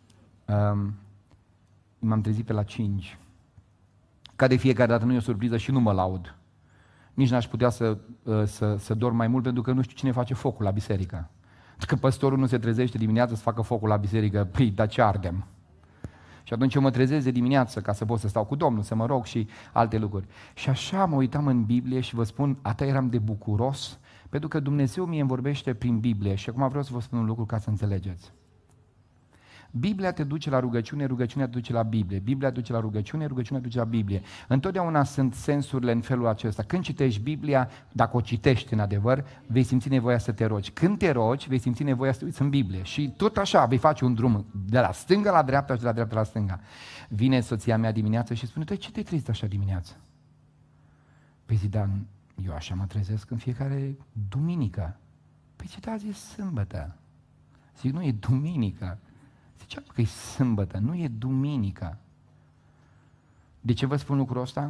M-am trezit pe la cinci. Ca de fiecare dată nu e o surpriză și nu mă laud. Nici n-aș putea să, să, să dorm mai mult pentru că nu știu cine face focul la biserică. Că păstorul nu se trezește dimineața să facă focul la biserică, păi, dar ce ardem? Și atunci eu mă trezesc de dimineață ca să pot să stau cu Domnul, să mă rog și alte lucruri. Și așa mă uitam în Biblie și vă spun, atât eram de bucuros, pentru că Dumnezeu mie îmi vorbește prin Biblie și acum vreau să vă spun un lucru ca să înțelegeți. Biblia te duce la rugăciune, rugăciunea te duce la Biblie. Biblia te duce la rugăciune, rugăciunea te duce la Biblie. Întotdeauna sunt sensurile în felul acesta. Când citești Biblia, dacă o citești în adevăr, vei simți nevoia să te rogi. Când te rogi, vei simți nevoia să te uiți în Biblie. Și tot așa vei face un drum de la stânga la dreapta și de la dreapta la stânga. Vine soția mea dimineață și spune, tu ce te-ai trezit așa dimineață? Păi zi, dar eu așa mă trezesc în fiecare duminică. Păi ce da, zi sâmbătă. Zic, nu, e duminică. Ziceam că e sâmbătă, nu e duminică. De ce vă spun lucrul ăsta?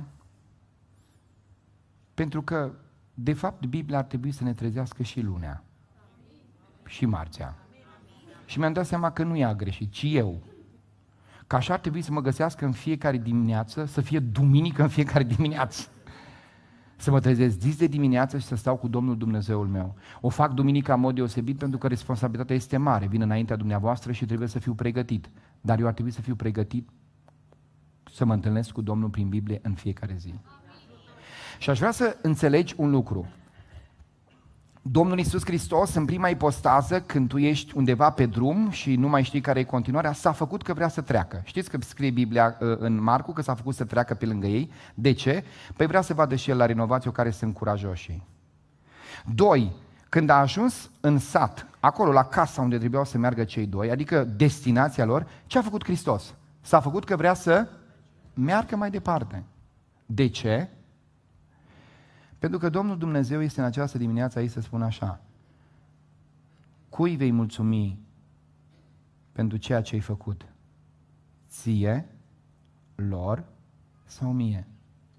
Pentru că, de fapt, Biblia ar trebui să ne trezească și lunea. Și marțea. Și mi-am dat seama că nu ea a greșit, ci eu. Că așa ar trebui să mă găsească în fiecare dimineață, să fie duminică în fiecare dimineață. Să mă trezesc zi de dimineață și să stau cu Domnul Dumnezeul meu. O fac duminica în mod deosebit pentru că responsabilitatea este mare. Vin înaintea dumneavoastră și trebuie să fiu pregătit. Dar eu ar trebui să fiu pregătit să mă întâlnesc cu Domnul prin Biblie în fiecare zi. Și aș vrea să înțelegi un lucru. Domnul Iisus Hristos, în prima ipostază, când tu ești undeva pe drum și nu mai știi care e continuarea, s-a făcut că vrea să treacă. Știți că scrie Biblia în Marcu că s-a făcut să treacă pe lângă ei? De ce? Păi vrea să vadă și el la renovație care sunt curajoși. Doi, când a ajuns în sat, acolo la casa unde trebuiau să meargă cei doi, adică destinația lor, ce a făcut Hristos? S-a făcut că vrea să meargă mai departe. De ce? Pentru că Domnul Dumnezeu este în această dimineață aici să spună așa: cui vei mulțumi pentru ceea ce ai făcut? Ție, lor sau mie?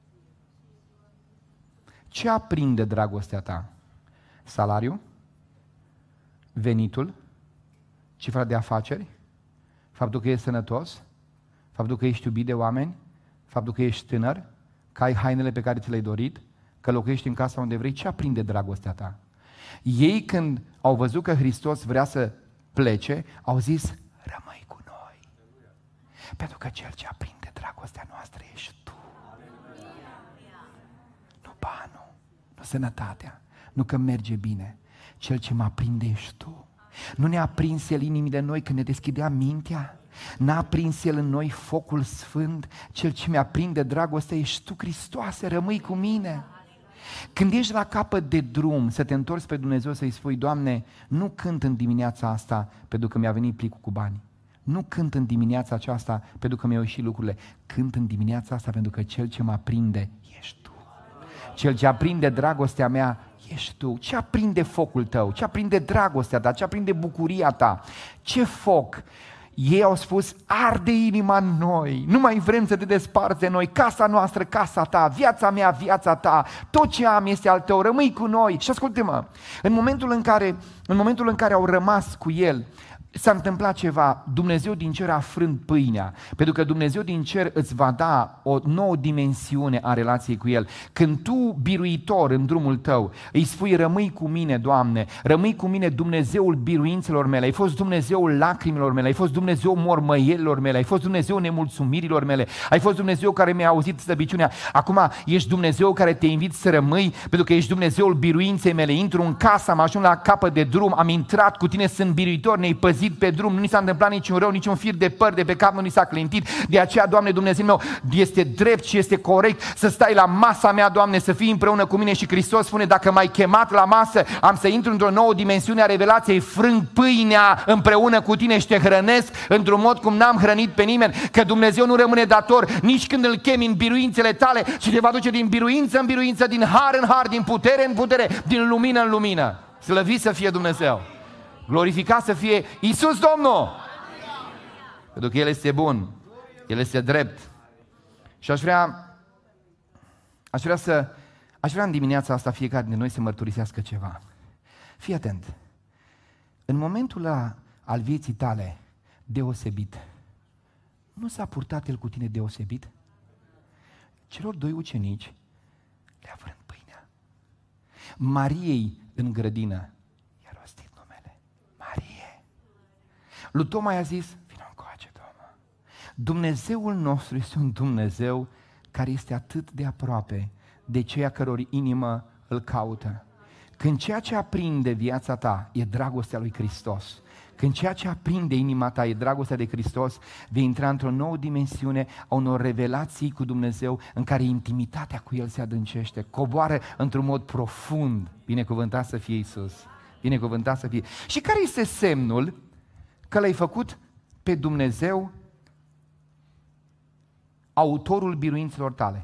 Ce aprinde dragostea ta? Salariul? Venitul? Cifra de afaceri? Faptul că ești sănătos? Faptul că ești iubit de oameni? Faptul că ești tânăr? Că ai hainele pe care ți le-ai dorit? Că locuiești în casa unde vrei? Ce aprinde dragostea ta? Ei, când au văzut că Hristos vrea să plece, au zis: rămâi cu noi. Pentru că cel ce aprinde dragostea noastră ești tu. Nu banul, nu sănătatea, nu că merge bine. Cel ce mă aprinde ești tu. Nu ne-a prins El inimii de noi când ne deschidea mintea? N-a prins El în noi focul sfânt? Cel ce mi-aprinde dragostea ești tu, Hristoase, rămâi cu mine. Când ești la capăt de drum să te întorci pe Dumnezeu să-i spui: Doamne, nu cânt în dimineața asta pentru că mi-a venit plicul cu bani. Nu cânt în dimineața aceasta pentru că mi-au ieșit lucrurile. Cânt în dimineața asta pentru că cel ce mă aprinde ești tu. Cel ce aprinde dragostea mea ești tu. Ce aprinde focul tău? Ce aprinde dragostea ta? Ce aprinde bucuria ta? Ce foc? Ei au spus: arde inima în noi, nu mai vrem să te desparți de noi, casa noastră, casa ta, viața mea, viața ta, tot ce am este al tău, rămâi cu noi. Și ascultă-mă, în momentul în care, în momentul în care au rămas cu El, s-a întâmplat ceva. Dumnezeu din cer a frânt pâinea, pentru că Dumnezeu din cer îți va da o nouă dimensiune a relației cu El. Când tu, biruitor în drumul tău, îi spui: rămâi cu mine, Doamne, rămâi cu mine, Dumnezeul biruințelor mele, ai fost Dumnezeul lacrimilor mele, ai fost Dumnezeu mormăielilor mele, ai fost Dumnezeu nemulțumirilor mele, ai fost Dumnezeu care mi-a auzit slăbiciunea. Acum ești Dumnezeu care te invit să rămâi, pentru că ești Dumnezeul biruinței mele. Intru în casă, am ajuns la capăt de drum, am intrat cu tine, sunt biruitor, ne-ai păzit pe drum, nu ni s-a întâmplat niciun rău, niciun fir de păr de pe cap nu ni s-a clintit. De aceea, Doamne Dumnezeu meu, este drept și este corect să stai la masa mea, Doamne, să fii împreună cu mine. Și Hristos spune: dacă m-ai chemat la masă, am să intru într-o nouă dimensiune a revelației, frâng pâinea împreună cu tine și te hrănesc într-un mod cum n-am hrănit pe nimeni, că Dumnezeu nu rămâne dator nici când îl chemi în biruințele tale, ci te va duce din biruință în biruință, din har în har, din putere în putere, din lumină în lumină. Slăvit să fie Dumnezeu! Glorificat să fie Iisus Domnul! Pentru că El este bun, El este drept. Și aș vrea, aș vrea să, aș vrea în dimineața asta fiecare dintre noi să mărturisească ceva. Fii atent. În momentul ăla al vieții tale deosebit, nu s-a purtat El cu tine deosebit? Celor doi ucenici le-a frânt pâinea. Mariei în grădină i-a rostit numele: Marie. Lui Toma i-a zis: vină încoace, Toma. Dumnezeul nostru este un Dumnezeu care este atât de aproape de ceea căror inimă îl caută. Când ceea ce aprinde viața ta e dragostea lui Hristos, când ceea ce aprinde inima ta e dragostea de Hristos, vei intra într-o nouă dimensiune a unor revelații cu Dumnezeu în care intimitatea cu El se adâncește, coboară într-un mod profund. Binecuvântat să fie Iisus, binecuvântat să fie. Și care este semnul că l-ai făcut pe Dumnezeu autorul biruințelor tale?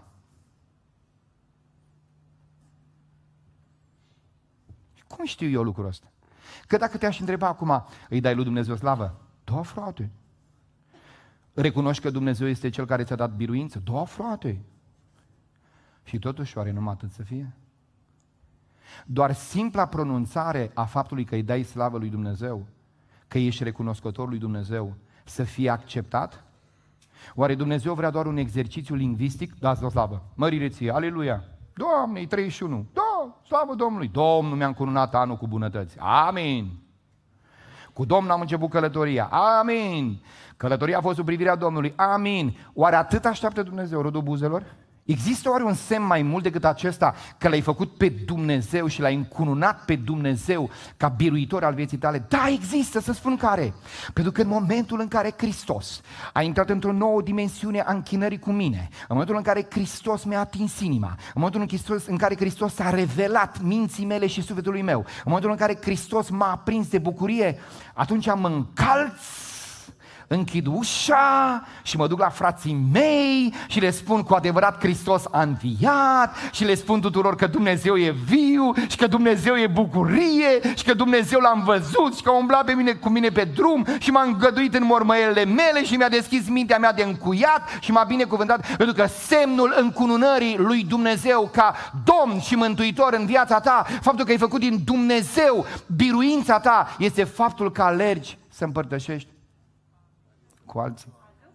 Cum știu eu lucrul ăsta? Că dacă te-aș întreba acum, îi dai lui Dumnezeu slavă? Da, frate. Recunoști că Dumnezeu este Cel care ți-a dat biruință? Da, frate. Și totuși oare numai atât să fie? Doar simpla pronunțare a faptului că îi dai slavă lui Dumnezeu, că ești recunoscător lui Dumnezeu, să fie acceptat? Oare Dumnezeu vrea doar un exercițiu lingvistic? Dați-o slavă, mărire ție, aleluia! Doamne, e treizeci și unu. Da, slavă Domnului. Domnul mi-a încununat anul cu bunătăți. Amin. Cu Domnul am început călătoria. Amin. Călătoria a fost sub privirea Domnului. Amin. Oare atât așteaptă Dumnezeu, rodul buzelor? Există oare un semn mai mult decât acesta că l-ai făcut pe Dumnezeu și l-ai încununat pe Dumnezeu ca biruitor al vieții tale? Da, există, să spun care. Pentru că în momentul în care Hristos a intrat într-o nouă dimensiune a închinării cu mine, în momentul în care Hristos mi-a atins inima, în momentul în, Hristos, în care Hristos a revelat minții mele și sufletului meu, în momentul în care Hristos m-a aprins de bucurie, atunci mă încalț, închid ușa și mă duc la frații mei și le spun cu adevărat Hristos a înviat și le spun tuturor că Dumnezeu e viu și că Dumnezeu e bucurie și că Dumnezeu l-am văzut și că a umblat pe mine, cu mine pe drum și m-a îngăduit în mormăielile mele și mi-a deschis mintea mea de încuiat și m-a binecuvântat, pentru că semnul încununării lui Dumnezeu ca Domn și Mântuitor în viața ta, faptul că ai făcut din Dumnezeu biruința ta, este faptul că alergi să împărtășești cu alții.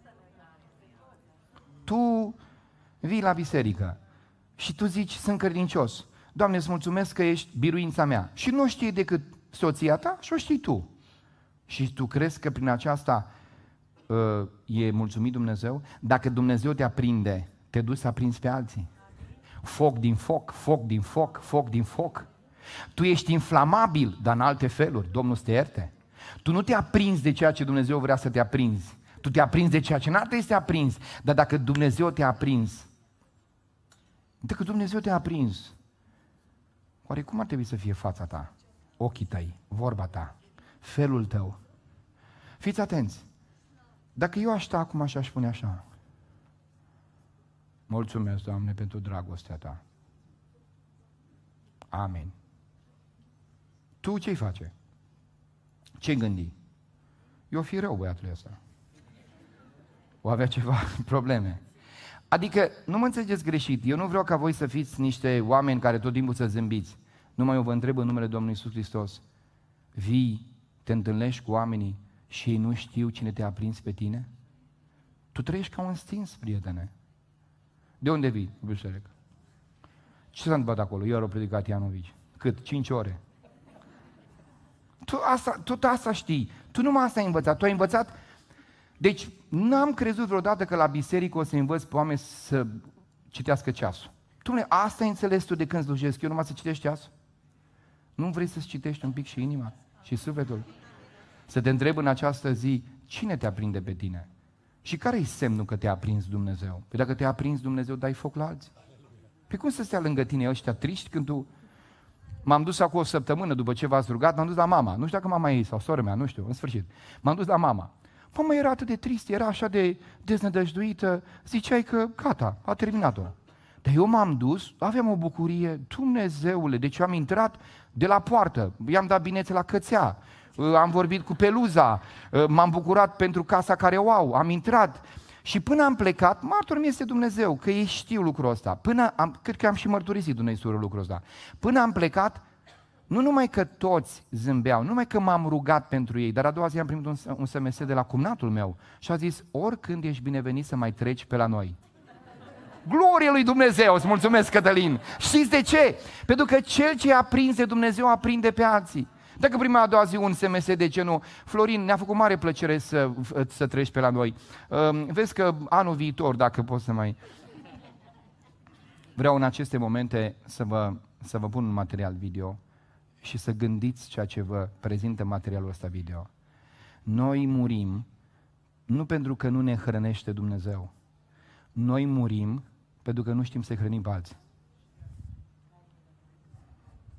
Tu vii la biserică și tu zici, sunt credincios. Doamne, îți mulțumesc că ești biruința mea. Și nu știi decât soția ta și o știi tu. Și tu crezi că prin aceasta uh, e mulțumit Dumnezeu? Dacă Dumnezeu te aprinde, te duci să aprinzi pe alții. Foc din foc, foc din foc, foc din foc. Tu ești inflamabil, dar în alte feluri. Domnul să te ierte. Tu nu te aprinzi de ceea ce Dumnezeu vrea să te aprinzi. Tu te aprinzi de ceea ce n-ar trebui să te aprinzi. Dar dacă Dumnezeu te-a aprins, dacă Dumnezeu te-a aprins, oare cum ar trebui să fie fața ta, ochii tăi, vorba ta, felul tău? Fiți atenți. Dacă eu aș sta acum și aș spune așa: mulțumesc, Doamne, pentru dragostea ta. Amin. Tu ce-i face? Ce gândi? Eu fi rău băiatul ăsta. O avea ceva probleme. Adică, nu mă înțelegeți greșit, eu nu vreau ca voi să fiți niște oameni care tot timpul să zâmbiți. Numai eu vă întreb în numele Domnului Iisus Hristos: vii, te întâlnești cu oamenii și ei nu știu cine te-a prins pe tine? Tu trăiești ca un stins, prietene. De unde vii, biserică? Ce s-a întâmplat acolo? Eu au predicat Ianovici. Cât? Cinci ore. Tu asta, tot asta știi. Tu numai asta ai învățat. Tu ai învățat. Deci n-am crezut vreodată că la biserică o să învăț pe oameni să citească ceasul. Tu, asta ai înțeles tu de când slujesc eu, numai să citești ceasul? Nu vrei să-ți citești un pic și inima și sufletul? Să te întreb în această zi, cine te aprinde pe tine? Și care-i semnul că te-a aprins Dumnezeu? Păi dacă te-a aprins Dumnezeu, dai foc la alții. Pe cum să stea lângă tine ăștia triști când tu... M-am dus acum o săptămână după ce v-ați rugat, m-am dus la mama. Nu știu dacă mama ei sau sora mea, nu știu, în sfârșit. M-am dus la mama. Mama era atât de tristă, era așa de deznădăjduită, ziceai că gata, a terminat-o. Dar eu m-am dus, aveam o bucurie, Dumnezeule, deci eu am intrat de la poartă, i-am dat binețe la cățea, am vorbit cu Peluza, m-am bucurat pentru casa care o au, am intrat. Și până am plecat, martor mi este Dumnezeu, că ei știu lucrul ăsta. Până am, cred că am și mărturisit Dumnezeu lucrul ăsta. Până am plecat, nu numai că toți zâmbeau, nu numai că m-am rugat pentru ei, dar a doua zi am primit un, un S M S de la cumnatul meu și a zis: oricând ești binevenit să mai treci pe la noi. Glorie lui Dumnezeu, îți mulțumesc, Cătălin. Știți de ce? Pentru că cel ce a prins de Dumnezeu aprinde pe alții. Dacă prima a doua zi un S M S de genul: Florin, ne-a făcut mare plăcere să, să treci pe la noi. Vezi că anul viitor, dacă poți să mai... Vreau în aceste momente să vă, să vă pun un material video și să gândiți ceea ce vă prezintă materialul ăsta video. Noi murim nu pentru că nu ne hrănește Dumnezeu. Noi murim pentru că nu știm să hrănim pe alții.